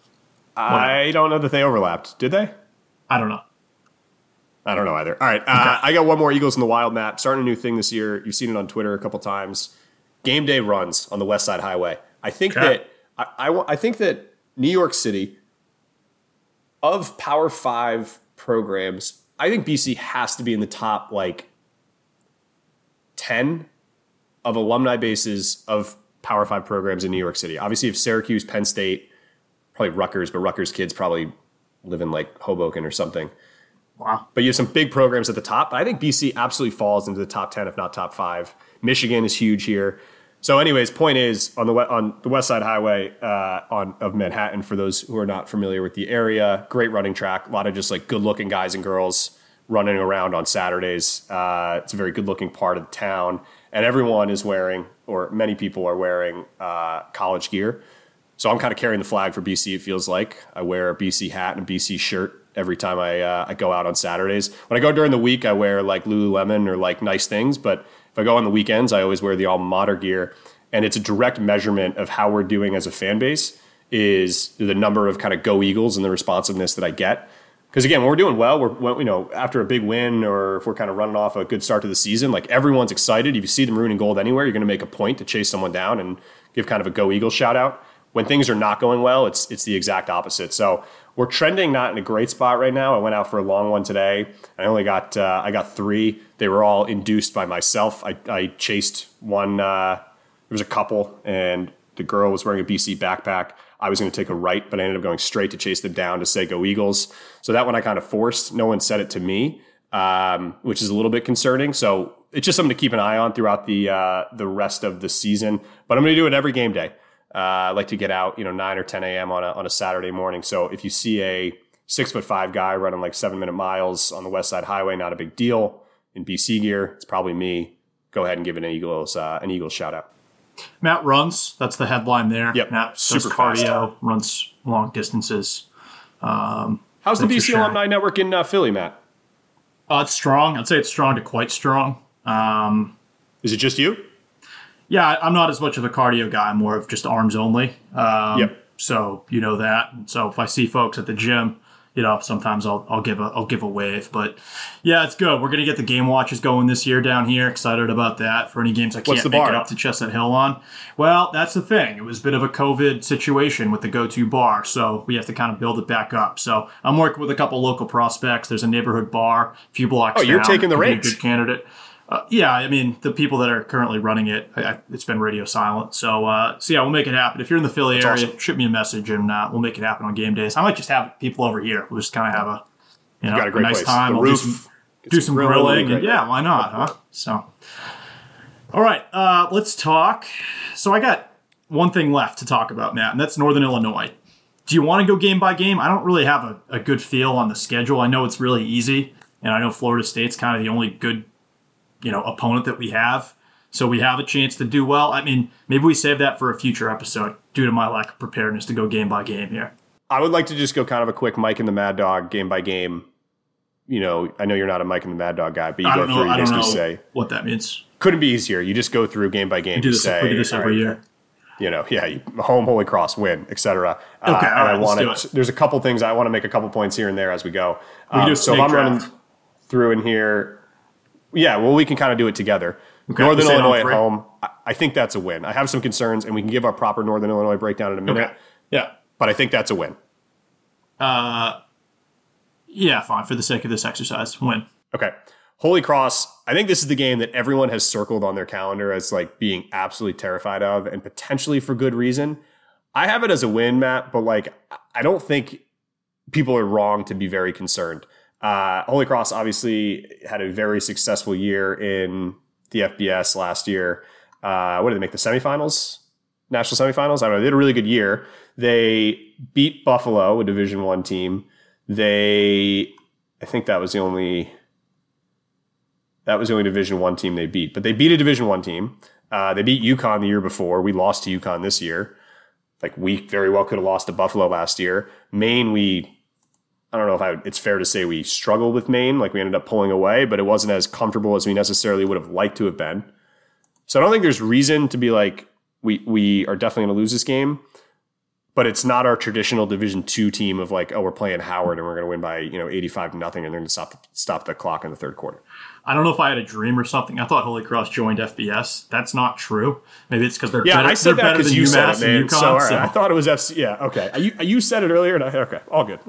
Speaker 3: I don't know that they overlapped. Did they?
Speaker 2: I don't know.
Speaker 3: I don't know either. All right, I got one more Eagles in the Wild, Matt. Starting a new thing this year. You've seen it on Twitter a couple times. Game day runs on the West Side Highway. I think that I think that New York City, of Power 5 programs, I think BC has to be in the top 10 of alumni bases of Power 5 programs in New York City. Obviously, you have Syracuse, Penn State, probably Rutgers, but Rutgers kids probably live in Hoboken or something.
Speaker 2: Wow.
Speaker 3: But you have some big programs at the top. But I think BC absolutely falls into the top 10, if not top 5. Michigan is huge here. So anyways, point is, on the West Side Highway of Manhattan, for those who are not familiar with the area, great running track. A lot of just good-looking guys and girls running around on Saturdays. It's a very good-looking part of the town. And everyone is wearing, or many people are wearing, college gear. So I'm kind of carrying the flag for BC, it feels like. I wear a BC hat and a BC shirt every time I go out on Saturdays. When I go during the week, I wear Lululemon or nice things. But if I go on the weekends, I always wear the alma mater gear. And it's a direct measurement of how we're doing as a fan base is the number of kind of go Eagles and the responsiveness that I get. Because again, when we're doing well, we're after a big win or if we're kind of running off a good start to the season, everyone's excited. If you see them maroon and gold anywhere, you're going to make a point to chase someone down and give kind of a go Eagles shout out. When things are not going well, it's the exact opposite. So we're trending not in a great spot right now. I went out for a long one today. I only got I got 3. They were all induced by myself. I chased one. There was a couple, and the girl was wearing a BC backpack. I was going to take a right, but I ended up going straight to chase them down to say go Eagles. So that one I kind of forced. No one said it to me, which is a little bit concerning. So it's just something to keep an eye on throughout the rest of the season. But I'm going to do it every game day. I like to get out, 9 or 10 a.m. on a Saturday morning. So if you see a 6'5" guy running like 7-minute miles on the West Side Highway, not a big deal. In BC gear, it's probably me. Go ahead and give an Eagles shout out.
Speaker 2: Matt runs. That's the headline there.
Speaker 3: Yep.
Speaker 2: Matt
Speaker 3: Super
Speaker 2: does cardio,
Speaker 3: fast.
Speaker 2: runs long distances.
Speaker 3: How's the BC Alumni Network in Philly, Matt?
Speaker 2: It's strong. I'd say it's strong to quite strong.
Speaker 3: Is it just you?
Speaker 2: Yeah, I'm not as much of a cardio guy. I'm more of just arms only.
Speaker 3: Yep.
Speaker 2: So you know that. And so if I see folks at the gym, sometimes I'll give a wave. But yeah, it's good. We're gonna get the game watches going this year down here. Excited about that. For any games I can't make it up to Chestnut Hill on. Well, that's the thing. It was a bit of a COVID situation with the go-to bar, so we have to kind of build it back up. So I'm working with a couple local prospects. There's a neighborhood bar a few blocks down.
Speaker 3: You're taking the reins.
Speaker 2: A good candidate. Yeah, I mean, the people that are currently running it, it's been radio silent. So yeah, we'll make it happen. If you're in the Philly area,
Speaker 3: awesome.
Speaker 2: Shoot me a message, and we'll make it happen on game days. I might just have people over here. We'll just kind of have a
Speaker 3: great
Speaker 2: nice
Speaker 3: place.
Speaker 2: time.
Speaker 3: The
Speaker 2: We'll
Speaker 3: roof,
Speaker 2: do some grilling. And,
Speaker 3: great.
Speaker 2: yeah, why not, huh? So, all right, let's talk. So I got one thing left to talk about, Matt, and that's Northern Illinois. Do you want to go game by game? I don't really have a good feel on the schedule. I know it's really easy, and I know Florida State's kind of the only good opponent that we have. So we have a chance to do well. I mean, maybe we save that for a future episode due to my lack of preparedness to go game by game here.
Speaker 3: I would like to just go kind of a quick Mike and the Mad Dog game by game. I know you're not a Mike and the Mad Dog guy, but you go through, you basically say
Speaker 2: what that means.
Speaker 3: Couldn't be easier. You just go through game by game.
Speaker 2: We do this every year.
Speaker 3: Home, Holy Cross, win, etc.
Speaker 2: Okay, all right, let's do it.
Speaker 3: There's a couple things I want to make a couple points here and there as we go.
Speaker 2: So
Speaker 3: if I'm running through in here, yeah, well, we can kind of do it together.
Speaker 2: Okay,
Speaker 3: Northern Illinois at home, I think that's a win. I have some concerns, and we can give our proper Northern Illinois breakdown in a minute.
Speaker 2: Okay. Yeah.
Speaker 3: But I think that's a win.
Speaker 2: Yeah, fine. For the sake of this exercise, win.
Speaker 3: Okay. Holy Cross, I think this is the game that everyone has circled on their calendar as like being absolutely terrified of, and potentially for good reason. I have it as a win, Matt, but I don't think people are wrong to be very concerned. Holy Cross obviously had a very successful year in the FBS last year. What did they make, the semifinals? National semifinals? I don't know. They had a really good year. They beat Buffalo, a Division I team. I think that was the only Division I team they beat. But they beat a Division I team. They beat UConn the year before. We lost to UConn this year. We very well could have lost to Buffalo last year. Maine, I don't know if it's fair to say we struggled with Maine. We ended up pulling away, but it wasn't as comfortable as we necessarily would have liked to have been. So I don't think there's reason to be we are definitely going to lose this game, but it's not our traditional Division II team of we're playing Howard and we're going to win by 85-0 and they're going to stop the clock in the third quarter.
Speaker 2: I don't know if I had a dream or something. I thought Holy Cross joined FBS. That's not true. Maybe it's because they're better.
Speaker 3: I said that because you said it, man.
Speaker 2: UConn,
Speaker 3: so, all right. I thought it was FC. Yeah, okay. You said it earlier, and okay, all good.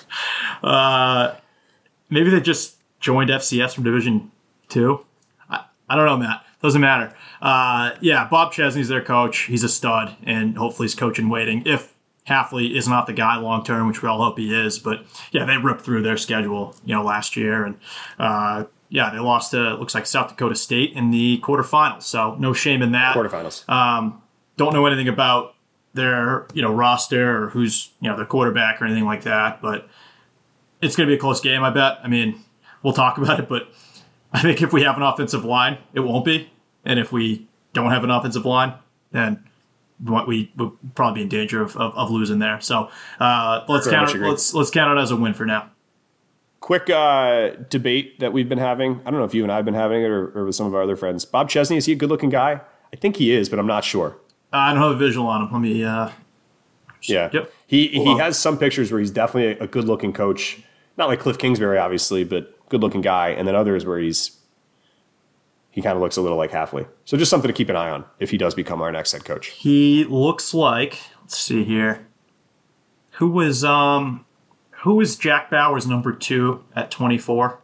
Speaker 2: Maybe they just joined FCS from Division II. I don't know, Matt. Doesn't matter. Yeah, Bob Chesney's their coach. He's a stud, and hopefully he's coaching waiting. If Halfley is not the guy long term, which we all hope he is, but yeah, they ripped through their schedule, last year, and yeah, they lost to, looks like, South Dakota State in the quarterfinals. So no shame in that.
Speaker 3: Quarterfinals.
Speaker 2: Don't know anything about their roster or who's their quarterback or anything like that, but it's going to be a close game, I bet. I mean, we'll talk about it, but I think if we have an offensive line, it won't be, and if we don't have an offensive line, then we would probably be in danger of losing there. So let's count it as a win for now.
Speaker 3: Quick debate that we've been having. I don't know if you and I have been having it or with some of our other friends. Bob Chesney, is he a good-looking guy? I think he is, but I'm not sure.
Speaker 2: I don't have a visual on him. Let me.
Speaker 3: Yeah.
Speaker 2: Yep.
Speaker 3: He has some pictures where he's definitely a good-looking coach. Not like Cliff Kingsbury, obviously, but good-looking guy. And then others where he kind of looks a little like Halfley. So just something to keep an eye on if he does become our next head coach.
Speaker 2: He looks like, let's see here. Who was Who is Jack Bauer's number 2 at 24?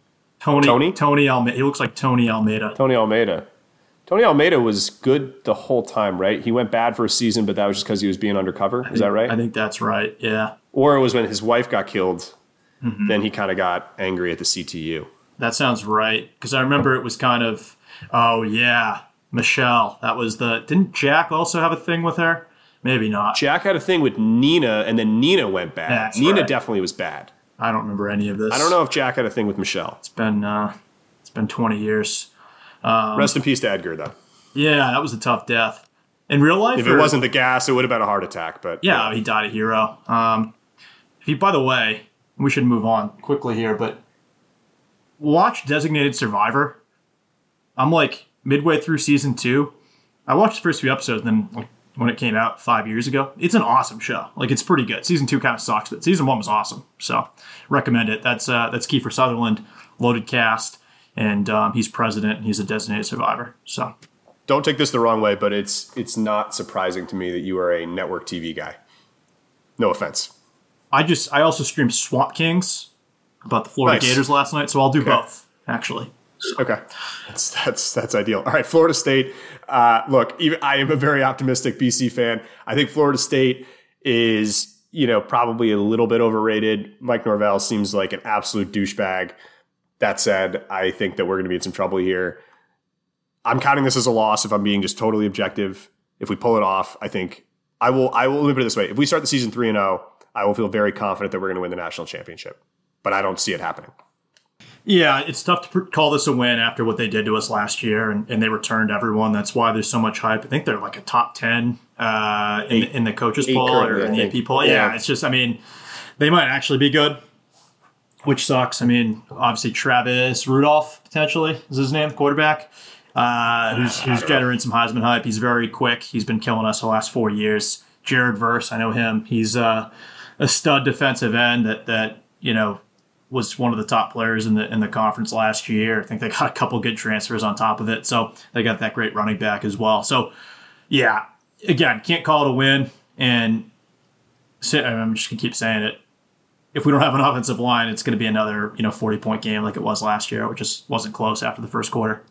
Speaker 2: Tony Almeida. He looks like Tony Almeida.
Speaker 3: Tony Almeida was good the whole time, right? He went bad for a season, but that was just because he was being undercover. Is that right?
Speaker 2: I think that's right, yeah.
Speaker 3: Or it was when his wife got killed, then he kind of got angry at the CTU.
Speaker 2: That sounds right, because I remember it was kind of, oh, yeah, Michelle. That was didn't Jack also have a thing with her? Maybe not.
Speaker 3: Jack had a thing with Nina, and then Nina went bad.
Speaker 2: That's
Speaker 3: Nina
Speaker 2: right.
Speaker 3: definitely was bad.
Speaker 2: I don't remember any of this.
Speaker 3: I don't know if Jack had a thing with Michelle.
Speaker 2: It's been 20 years.
Speaker 3: Rest in peace to Edgar, though.
Speaker 2: Yeah, that was a tough death. In real life?
Speaker 3: If it wasn't the gas, it would have been a heart attack. But
Speaker 2: Yeah, he died a hero. By the way, we should move on quickly here, but watch Designated Survivor. I'm like midway through season 2. I watched the first few episodes, and then when it came out 5 years ago, it's an awesome show. Like, it's pretty good. Season 2 kind of sucks, but season 1 was awesome. So recommend it. That's Kiefer Sutherland, loaded cast, and he's president, and he's a Designated Survivor. So
Speaker 3: don't take this the wrong way, but it's not surprising to me that you are a network TV guy. No offense.
Speaker 2: I also streamed Swamp Kings about the Florida Gators last night, so I'll do both, actually. So.
Speaker 3: Okay. That's ideal. All right, Florida State. Look, I am a very optimistic BC fan. I think Florida State is, probably a little bit overrated. Mike Norvell seems like an absolute douchebag. That said, I think that we're going to be in some trouble here. I'm counting this as a loss if I'm being just totally objective. If we pull it off, I think I will let me put it this way. If we start the season 3-0, I will feel very confident that we're going to win the national championship. But I don't see it happening.
Speaker 2: Yeah, it's tough to call this a win after what they did to us last year, and they returned everyone. That's why there's so much hype. I think they're like a top 10 in the coaches poll or in the AP poll. Yeah, it's just, they might actually be good, which sucks. Obviously Travis Rudolph, potentially, is his name, quarterback, who's generating some Heisman hype. He's very quick. He's been killing us the last 4 years. Jared Verse, I know him. He's a stud defensive end that was one of the top players in the conference last year. I think they got a couple good transfers on top of it. So they got that great running back as well. So, yeah, again, can't call it a win. And I'm just going to keep saying it. If we don't have an offensive line, it's going to be another 40-point game like it was last year, which just wasn't close after the first quarter.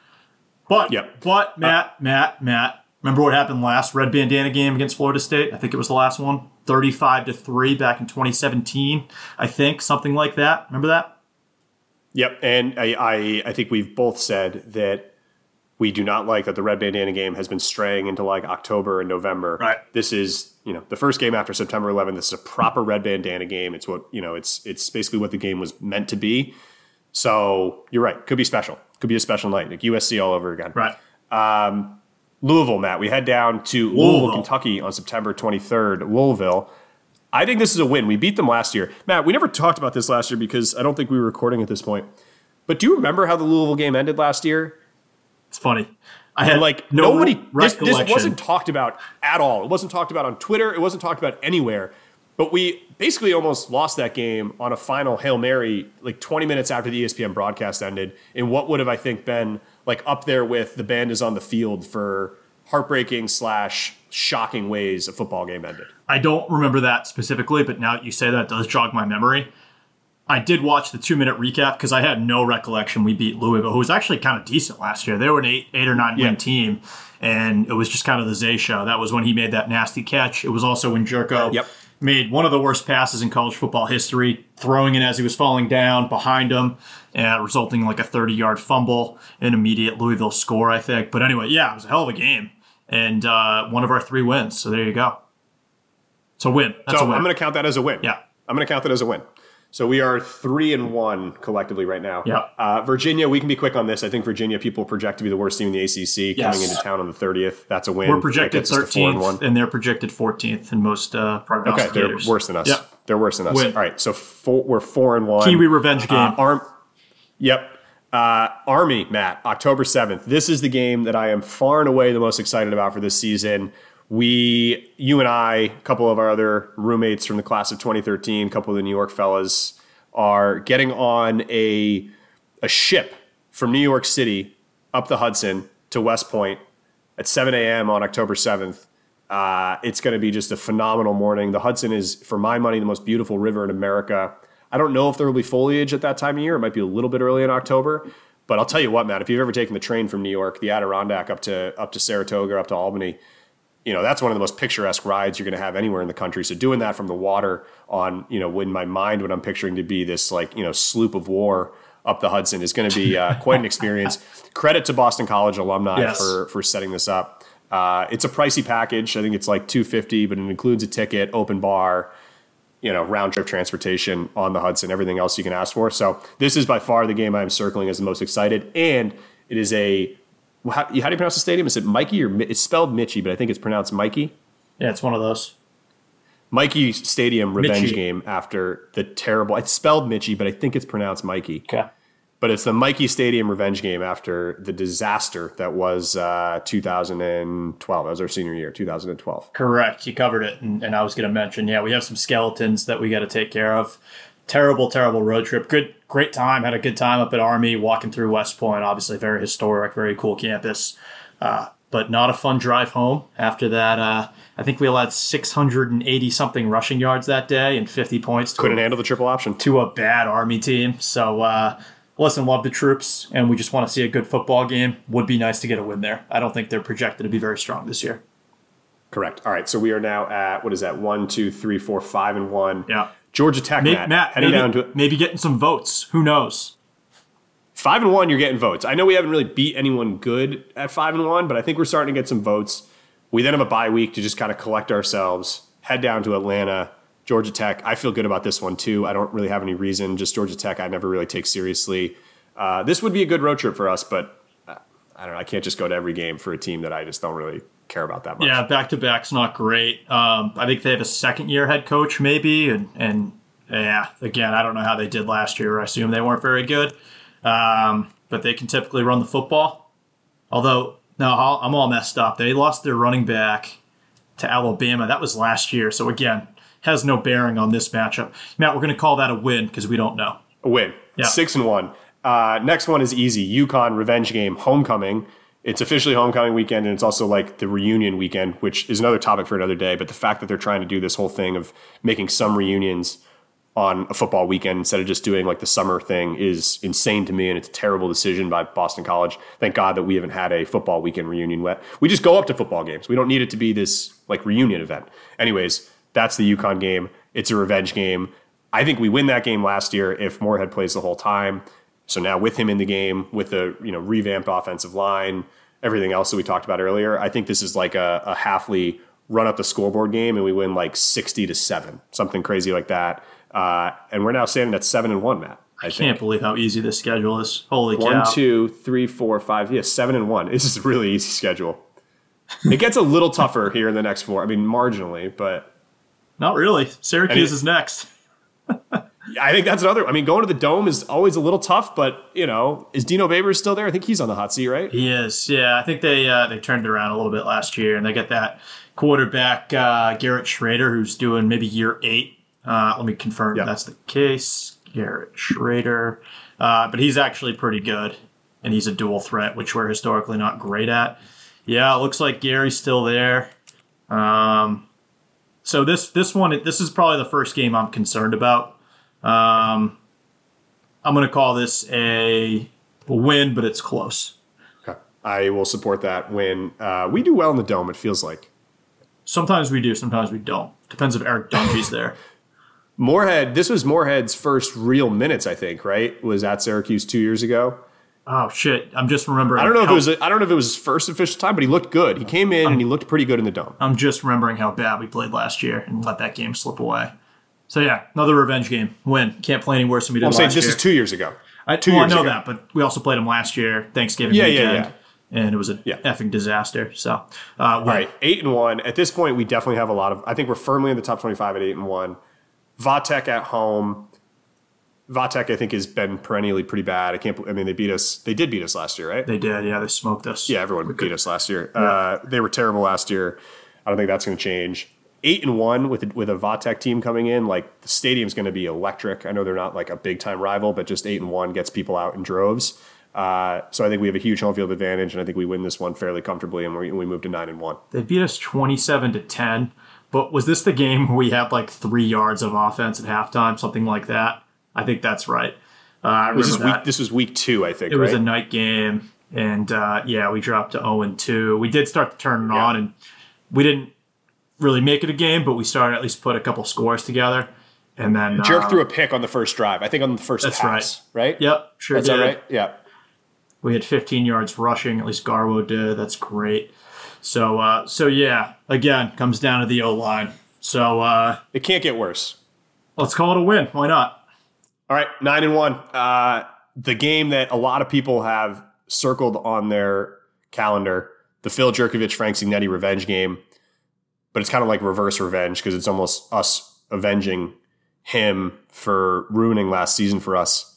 Speaker 2: But Matt, remember what happened last red bandana game against Florida State? I think it was the last one. 35-3 back in 2017, I think, something like that. Remember that?
Speaker 3: Yep, and I think we've both said that we do not like that the red bandana game has been straying into like October and November.
Speaker 2: Right.
Speaker 3: This is, the first game after September 11th. This is a proper red bandana game. It's what, it's basically what the game was meant to be. So you're right. Could be special. Could be a special night, like USC all over again.
Speaker 2: Right.
Speaker 3: Louisville, Matt. We head down to Louisville, Kentucky on September 23rd. Louisville. I think this is a win. We beat them last year. Matt, we never talked about this last year because I don't think we were recording at this point. But do you remember how the Louisville game ended last year?
Speaker 2: It's funny. I had
Speaker 3: nobody. This
Speaker 2: recollection.
Speaker 3: wasn't talked about at all. It wasn't talked about on Twitter. It wasn't talked about anywhere. But we basically almost lost that game on a final Hail Mary like 20 minutes after the ESPN broadcast ended in what would have, I think, been like up there with the band is on the field for heartbreaking / shocking ways a football game ended.
Speaker 2: I don't remember that specifically, but now that you say that, it does jog my memory. I did watch the 2-minute recap because I had no recollection we beat Louisville, who was actually kind of decent last year. They were an 8 or 9 win team, and it was just kind of the Zay show. That was when he made that nasty catch. It was also when Jerko made one of the worst passes in college football history, throwing it as he was falling down behind him, resulting in like a 30-yard fumble, an immediate Louisville score, I think. But anyway, yeah, it was a hell of a game, and one of our 3 wins. So there you go. It's a win. That's a win.
Speaker 3: I'm going to count that as a win.
Speaker 2: Yeah.
Speaker 3: I'm going to count that as a win. So we are 3-1 collectively right now.
Speaker 2: Yeah.
Speaker 3: Virginia, we can be quick on this. I think Virginia people project to be the worst team in the ACC coming into town on the 30th. That's a win.
Speaker 2: We're projected 13th, and they're projected 14th in most prognosticators.
Speaker 3: Okay, they're worse than us.
Speaker 2: Yep.
Speaker 3: They're worse than us.
Speaker 2: Win.
Speaker 3: All right, so we're 4-1.
Speaker 2: Kiwi revenge game.
Speaker 3: Army, Matt, October 7th. This is the game that I am far and away the most excited about for this season. You and I, a couple of our other roommates from the class of 2013, a couple of the New York fellas, are getting on a ship from New York City up the Hudson to West Point at 7 a.m. on October 7th It's going to be just a phenomenal morning. The Hudson is, for my money, the most beautiful river in America. I don't know if there will be foliage at that time of year. It might be a little bit early in October. But I'll tell you what, Matt, if you've ever taken the train from New York, the Adirondack up to Saratoga, up to Albany, that's one of the most picturesque rides you're going to have anywhere in the country. So doing that from the water on, in my mind, what I'm picturing to be this sloop of war up the Hudson is going to be quite an experience. Credit to Boston College alumni for setting this up. It's a pricey package. I think it's like $250, but it includes a ticket, open bar, round trip transportation on the Hudson, everything else you can ask for. So this is by far the game I'm circling as the most excited. And it is how do you pronounce the stadium? Is it Mikey or it's spelled Mitchie, but I think it's pronounced Mikey?
Speaker 2: Yeah, it's one of those.
Speaker 3: Mikey Stadium revenge
Speaker 2: Mitchie.
Speaker 3: game after the terrible, it's spelled Mitchie, but I think it's pronounced Mikey.
Speaker 2: Okay.
Speaker 3: But it's the Mikey Stadium revenge game after the disaster that was 2012. That was our senior year, 2012.
Speaker 2: Correct. You covered it. And I was going to mention, we have some skeletons that we got to take care of. Terrible, terrible road trip. Great time. Had a good time up at Army, walking through West Point. Obviously very historic, very cool campus. But not a fun drive home. After that, I think we allowed 680-something rushing yards that day and 50 points.
Speaker 3: Couldn't handle the triple option.
Speaker 2: To a bad Army team. So, listen, love the troops, and we just want to see a good football game. Would be nice to get a win there. I don't think they're projected to be very strong this year.
Speaker 3: Correct. All right, so we are now at, 1, 2, 3, 4, 5 and 1.
Speaker 2: Yeah.
Speaker 3: Georgia Tech, Matt
Speaker 2: maybe getting some votes. Who knows?
Speaker 3: 5 and 1, you're getting votes. I know we haven't really beat anyone good at 5 and 1, but I think we're starting to get some votes. We then have a bye week to just kind of collect ourselves, head down to Atlanta. Georgia Tech, I feel good about this one too. I don't really have any reason. Just Georgia Tech, I never really take seriously. This would be a good road trip for us, but I don't know. I can't just go to every game for a team that I just don't really care about that much.
Speaker 2: Yeah, back-to-back's not great. I think they have a second-year head coach maybe, and again, I don't know how they did last year. I assume they weren't very good, but they can typically run the football. Although, no, I'm all messed up. They lost their running back to Alabama. That was last year, so again, has no bearing on this matchup. Matt, we're going to call that a win because we don't know.
Speaker 3: A win. Yeah. 6 and 1. Next one is easy. UConn revenge game, homecoming. It's officially homecoming weekend, and it's also like the reunion weekend, which is another topic for another day. But the fact that they're trying to do this whole thing of making some reunions on a football weekend instead of just doing like the summer thing is insane to me, and it's a terrible decision by Boston College. Thank God that we haven't had a football weekend reunion. We just go up to football games. We don't need it to be this like reunion event. Anyways, that's the UConn game. It's a revenge game. I think we win that game last year if Moorhead plays the whole time. So now with him in the game, with the revamped offensive line, everything else that we talked about earlier, I think this is like a Hafley run up the scoreboard game and we win like 60-7, something crazy like that. And we're now standing at 7 and 1, Matt.
Speaker 2: I can't believe how easy this schedule is. Holy cow.
Speaker 3: 1, 2, 3, 4, 5. Yeah, 7 and 1. This is a really easy schedule. It gets a little tougher here in the next 4. I mean, marginally, but.
Speaker 2: Not really. Syracuse is next.
Speaker 3: I think that's another. I mean, going to the Dome is always a little tough, but, is Dino Babers still there? I think he's on the hot seat, right?
Speaker 2: He is, yeah. I think they turned it around a little bit last year, and they got that quarterback, Garrett Schrader, who's doing maybe year 8. Let me confirm if that's the case. Garrett Schrader. But he's actually pretty good, and he's a dual threat, which we're historically not great at. Yeah, it looks like Gary's still there. So this is probably the first game I'm concerned about. I'm going to call this a win, but it's close.
Speaker 3: Okay. I will support that win. We do well in the Dome, it feels like.
Speaker 2: Sometimes we do, sometimes we don't. Depends if Eric Dungy's there.
Speaker 3: Moorhead, this was Moorhead's first real minutes, I think, right? Was at Syracuse 2 years ago.
Speaker 2: Oh shit! I'm just remembering.
Speaker 3: I don't know if it was his first official time, but he looked good. He came in and he looked pretty good in the Dome.
Speaker 2: I'm just remembering how bad we played last year and let that game slip away. So yeah, another revenge game. Win. Can't play any worse than we did last year. I'm saying
Speaker 3: this is 2 years ago.
Speaker 2: I know that, but we also played them last year, Thanksgiving weekend.
Speaker 3: Yeah.
Speaker 2: And it was an effing disaster. So,
Speaker 3: all right, 8 and 1. At this point, we definitely have a lot of. I think we're firmly in the top 25 at 8 and 1. Vatek at home. Vatek, I think, has been perennially pretty bad. They beat us. They did beat us last year, right?
Speaker 2: They did. Yeah, they smoked us.
Speaker 3: Yeah, everyone beat us last year. Yeah. They were terrible last year. I don't think that's going to change. 8 and 1 with a Vatek team coming in, like the stadium's going to be electric. I know they're not like a big time rival, but just 8 and 1 gets people out in droves. So I think we have a huge home field advantage, and I think we win this one fairly comfortably, and we move to 9-1.
Speaker 2: They beat us 27-10. But was this the game where we had like 3 yards of offense at halftime, something like that? I think that's right. I remember that.
Speaker 3: This was week 2, I think.
Speaker 2: It was a night game, and we dropped to 0-2. We did start to turn it on, and we didn't really make it a game, but we started at least put a couple scores together. And then
Speaker 3: Jerk threw a pick on the first drive. I think on the first pass, right?
Speaker 2: Yep, sure
Speaker 3: That's
Speaker 2: did.
Speaker 3: Right? Yeah.
Speaker 2: We had 15 yards rushing, at least Garwo did. That's great. So yeah, again, comes down to the O-line. So
Speaker 3: it can't get worse.
Speaker 2: Let's call it a win. Why not?
Speaker 3: All right, 9-1. The game that a lot of people have circled on their calendar, the Phil Jerkovich, Frank Cignetti revenge game. But it's kind of like reverse revenge because it's almost us avenging him for ruining last season for us.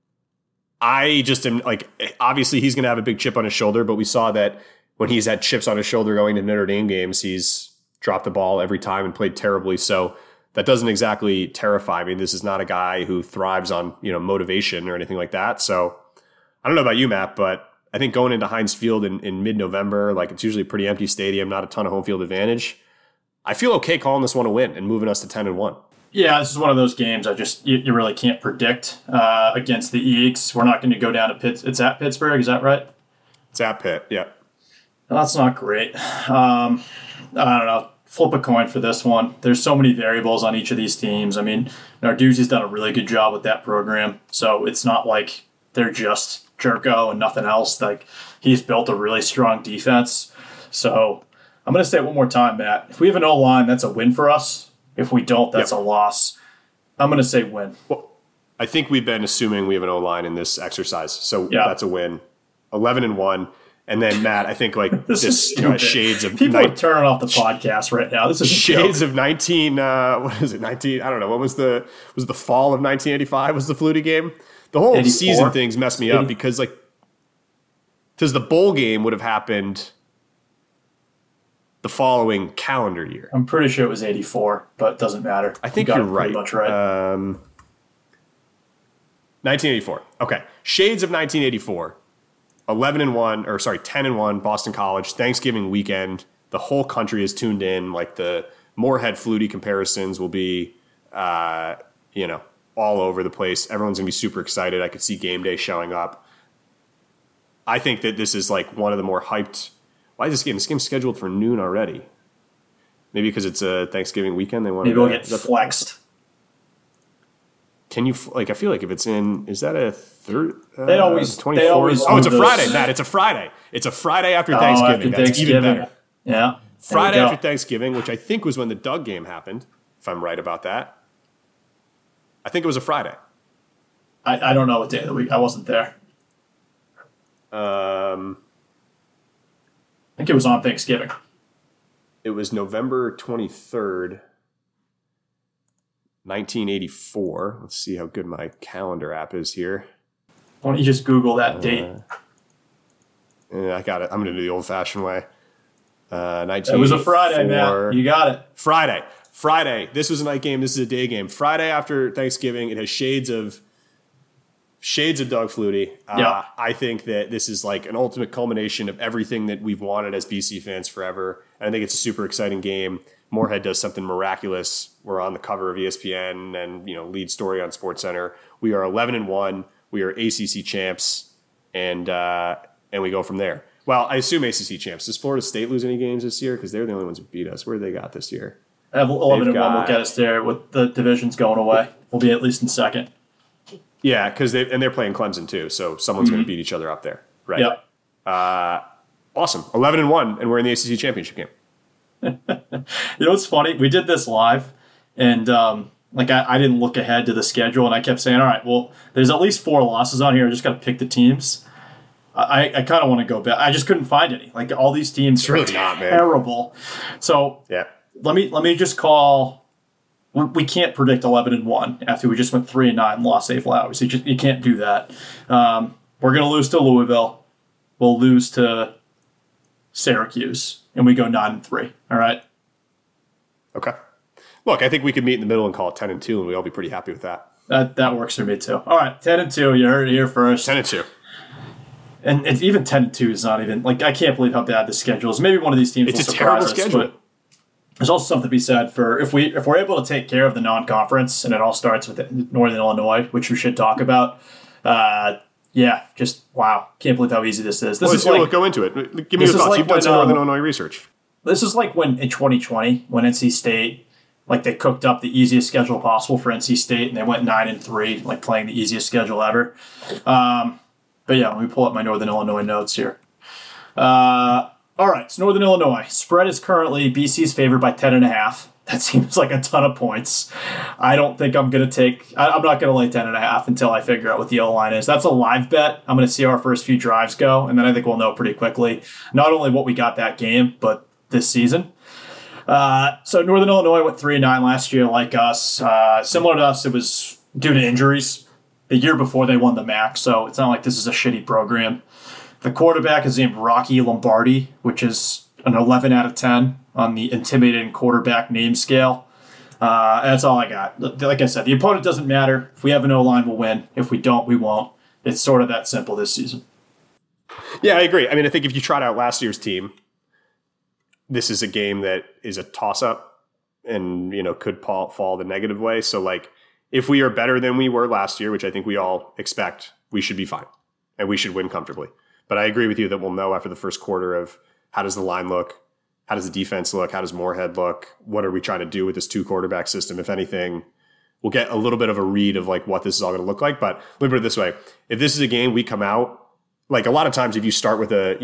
Speaker 3: I just am like, obviously he's going to have a big chip on his shoulder, but we saw that when he's had chips on his shoulder going to Notre Dame games, he's dropped the ball every time and played terribly. So that doesn't exactly terrify me. This is not a guy who thrives on, motivation or anything like that. So I don't know about you, Matt, but I think going into Heinz Field in mid-November, like it's usually a pretty empty stadium, not a ton of home field advantage. I feel okay calling this one a win and moving us to 10-1.
Speaker 2: Yeah, this is one of those games you really can't predict against the Eagles. We're not going to go down to Pittsburgh. It's at Pittsburgh, is that right?
Speaker 3: It's at Pitt, yeah.
Speaker 2: No, that's not great. I don't know. Flip a coin for this one. There's so many variables on each of these teams. I mean, Narduzzi's done a really good job with that program, so it's not like they're just Jerko and nothing else. Like, he's built a really strong defense. So I'm going to say it one more time, Matt. If we have an O-line, that's a win for us. If we don't, that's a loss. I'm going to say win.
Speaker 3: Well, I think we've been assuming we have an O-line in this exercise, so that's a win. 11-1. And then, Matt, I think like this shades of
Speaker 2: people are turning off the podcast right now. This is
Speaker 3: shades of 19. What is it? 19. I don't know. What was the fall of 1985? Was the Flutie game? The whole 84? Season things messed me up because the bowl game would have happened the following calendar year.
Speaker 2: I'm pretty sure it was 84, but it doesn't matter.
Speaker 3: I think you're right.
Speaker 2: Pretty much right.
Speaker 3: 1984. Okay. Shades of 1984. 11-1, or sorry, 10-1, Boston College, Thanksgiving weekend. The whole country is tuned in. Like the Moorhead Flutie comparisons will be, all over the place. Everyone's going to be super excited. I could see game day showing up. I think that this is like one of the more hyped. Why is this game? This game's scheduled for noon already. Maybe because it's a Thanksgiving weekend. They want
Speaker 2: maybe we'll get flexed.
Speaker 3: Can you I feel like if it's in, is that a third?
Speaker 2: They always
Speaker 3: 24th. Oh, it's a Friday, Matt. It's a Friday. It's a Friday after Thanksgiving. That's even better.
Speaker 2: Yeah.
Speaker 3: Friday after Thanksgiving, which I think was when the Doug game happened, if I'm right about that. I think it was a Friday.
Speaker 2: I don't know what day of the week. I wasn't there.
Speaker 3: I
Speaker 2: think it was on Thanksgiving.
Speaker 3: It was November 23rd. 1984. Let's see how good my calendar app is here.
Speaker 2: Why don't you just Google that date?
Speaker 3: I got it. I'm going to do the old-fashioned way.
Speaker 2: It was a Friday, man. You got it.
Speaker 3: Friday. This was a night game. This is a day game. Friday after Thanksgiving. It has shades of Doug Flutie. I think that this is like an ultimate culmination of everything that we've wanted as BC fans forever. And I think it's a super exciting game. Moorhead does something miraculous. We're on the cover of ESPN and lead story on SportsCenter. We are 11-1. We are ACC champs, and we go from there. Well, I assume ACC champs. Does Florida State lose any games this year? Because they're the only ones who beat us. Where do they got this year?
Speaker 2: 11-1 will get us there with the divisions going away. We'll be at least in second.
Speaker 3: Yeah, because they're playing Clemson too, so someone's going to beat each other up there, right?
Speaker 2: Yep.
Speaker 3: Awesome. 11-1, and we're in the ACC championship game.
Speaker 2: What's funny? We did this live, and I didn't look ahead to the schedule, and I kept saying, all right, well, there's at least 4 losses on here. I just got to pick the teams. I kind of want to go back. I just couldn't find any. Like, all these teams are terrible. So let me just call. We can't predict 11-1 after we just went 3-9 and lost Safe Flowers. You can't do that. We're going to lose to Louisville. We'll lose to Syracuse, and we go 9-3. All right.
Speaker 3: Okay. Look, I think we could meet in the middle and call it 10-2, and we'd all be pretty happy with that.
Speaker 2: That works for me too. All right, 10-2. You heard it here first.
Speaker 3: 10-2.
Speaker 2: And it's even 10-2 is not even like I can't believe how bad the schedule is. Maybe one of these teams.
Speaker 3: It's
Speaker 2: will
Speaker 3: a terrible
Speaker 2: surprise us,
Speaker 3: schedule.
Speaker 2: but there's also something to be said for if we're able to take care of the non-conference, and it all starts with Northern Illinois, which we should talk about. Yeah, just wow! Can't believe how easy this is.
Speaker 3: Go into it. Give me your thoughts. You've done some Northern Illinois research.
Speaker 2: This is like when in 2020, when NC State, like they cooked up the easiest schedule possible for NC State, and they went 9-3, like playing the easiest schedule ever. But yeah, let me pull up my Northern Illinois notes here. All right, so Northern Illinois spread is currently BC's favored by 10.5. That seems like a ton of points. I don't think I'm going to take... I'm not going to lay 10.5 until I figure out what the O-line is. That's a live bet. I'm going to see how our first few drives go, and then I think we'll know pretty quickly not only what we got that game, but this season. So Northern Illinois went 3-9 last year like us. Similar to us, it was due to injuries. The year before they won the MAC, so it's not like this is a shitty program. The quarterback is named Rocky Lombardi, which is an 11 out of 10 on the intimidating quarterback name scale. That's all I got. Like I said, the opponent doesn't matter. If we have an O-line, we'll win. If we don't, we won't. It's sort of that simple this season.
Speaker 3: Yeah, I agree. I mean, I think if you trot out last year's team, this is a game that is a toss-up and, could fall the negative way. So, like, if we are better than we were last year, which I think we all expect, we should be fine. And we should win comfortably. But I agree with you that we'll know after the first quarter of how does the line look? How does the defense look? How does Moorhead look? What are we trying to do with this 2-quarterback system? If anything, we'll get a little bit of a read of like what this is all going to look like. But let me put it this way. If this is a game we come out, like a lot of times if you start with a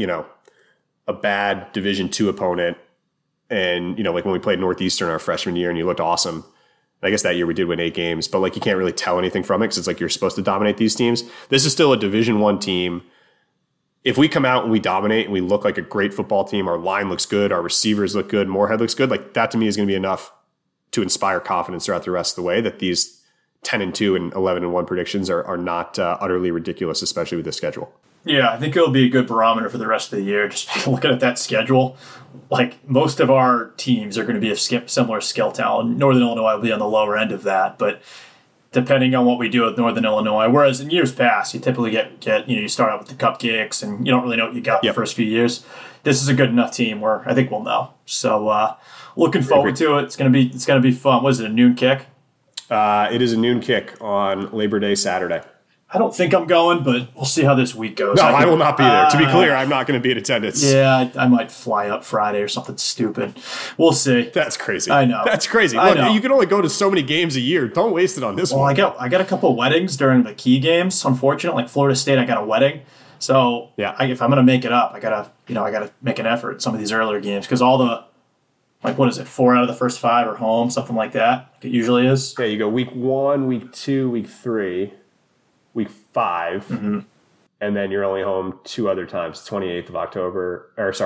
Speaker 3: bad Division II opponent and, like when we played Northeastern our freshman year and you looked awesome. I guess that year we did win 8 games, but like you can't really tell anything from it because it's like you're supposed to dominate these teams. This is still a Division I team. If we come out and we dominate and we look like a great football team, our line looks good, our receivers look good, Moorhead looks good, like that to me is going to be enough to inspire confidence throughout the rest of the way that these 10-2 and 11-1 predictions are not utterly ridiculous, especially with the schedule.
Speaker 2: Yeah, I think it'll be a good barometer for the rest of the year. Just looking at that schedule, like most of our teams are going to be of similar skill talent. Northern Illinois will be on the lower end of that, but depending on what we do with Northern Illinois, whereas in years past, you typically get you start out with the cupcakes and you don't really know what you got the first few years. This is a good enough team where I think we'll know. So looking forward to it. It's gonna be fun. What is it, a noon kick?
Speaker 3: It is a noon kick on Labor Day Saturday.
Speaker 2: I don't think I'm going, but we'll see how this week goes.
Speaker 3: No, I will not be there. To be clear, I'm not going to be in attendance.
Speaker 2: Yeah, I might fly up Friday or something stupid. We'll see.
Speaker 3: That's crazy.
Speaker 2: I know.
Speaker 3: That's crazy. Look, you can only go to so many games a year. Don't waste it on this one.
Speaker 2: Well, I got a couple weddings during the key games. Unfortunately, like Florida State, I got a wedding. So yeah, if I'm going to make it up, I gotta make an effort at some of these earlier games because all the what is it? 4 out of the first 5 are home, something like that. Like it usually is.
Speaker 3: Yeah, you go week 1, week 2, week 3. Week 5, and then you're only home 2 other times, 28th of October,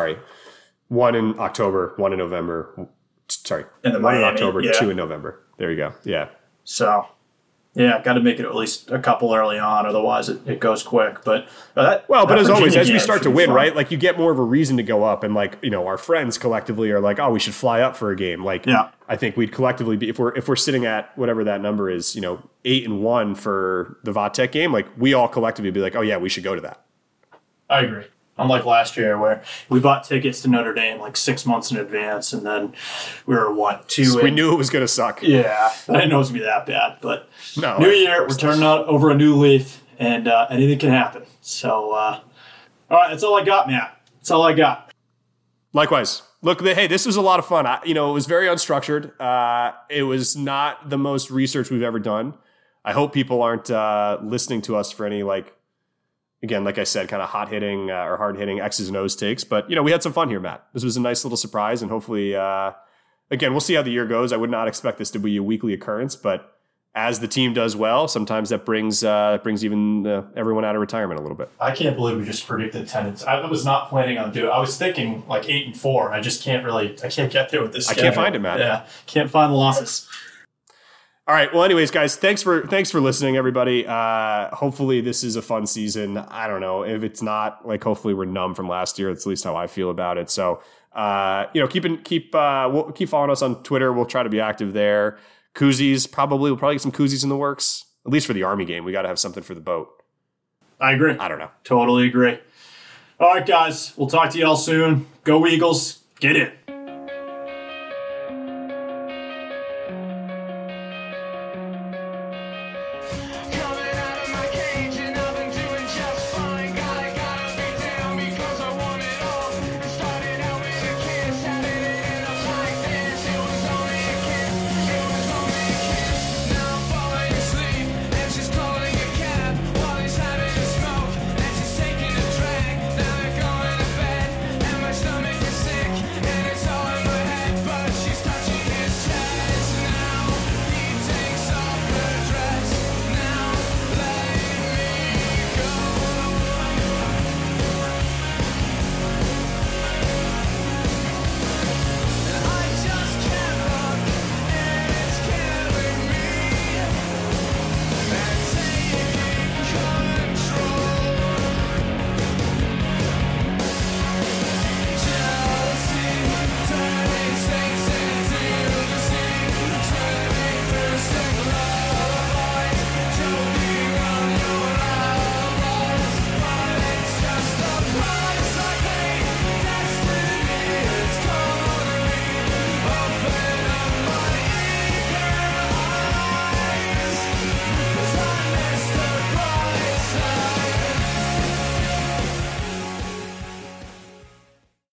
Speaker 3: 1 in October, 1 in November,
Speaker 2: and
Speaker 3: 1 in October, 2 in November. There you go. Yeah.
Speaker 2: So, yeah, got to make it at least a couple early on, otherwise it goes quick. But
Speaker 3: as always, as we start to win, right, like you get more of a reason to go up, and like our friends collectively are like, oh, we should fly up for a game. Like, I think we'd collectively be if we're sitting at whatever that number is, 8-1 for the Vatech game, like we all collectively be like, oh yeah, we should go to that.
Speaker 2: I agree. Unlike last year where we bought tickets to Notre Dame like 6 months in advance and then we were 2
Speaker 3: so we knew it was going to suck.
Speaker 2: Yeah. I didn't know it was going to be that bad, but
Speaker 3: no,
Speaker 2: new year, we're turning over a new leaf and anything can happen. So, all right, that's all I got, Matt. That's all I got.
Speaker 3: Likewise. Look, hey, this was a lot of fun. It was very unstructured. It was not the most research we've ever done. I hope people aren't listening to us for any again, like I said, kind of hot-hitting or hard-hitting X's and O's takes. But, we had some fun here, Matt. This was a nice little surprise, and hopefully, again, we'll see how the year goes. I would not expect this to be a weekly occurrence, but as the team does well, sometimes that brings even everyone out of retirement a little bit.
Speaker 2: I can't believe we just predicted attendance. I was not planning on doing it. I was thinking 8-4. I just can't get there with this schedule.
Speaker 3: I can't find it, Matt.
Speaker 2: Yeah, can't find the losses.
Speaker 3: All right. Well, anyways, guys, thanks for listening, everybody. Hopefully this is a fun season. I don't know if it's not. Hopefully we're numb from last year. That's at least how I feel about it. So, we'll keep following us on Twitter. We'll try to be active there. Koozies, we'll probably get some koozies in the works. At least for the Army game, we got to have something for the boat.
Speaker 2: I agree.
Speaker 3: I don't know.
Speaker 2: Totally agree. All right, guys. We'll talk to y'all soon. Go Eagles. Get in.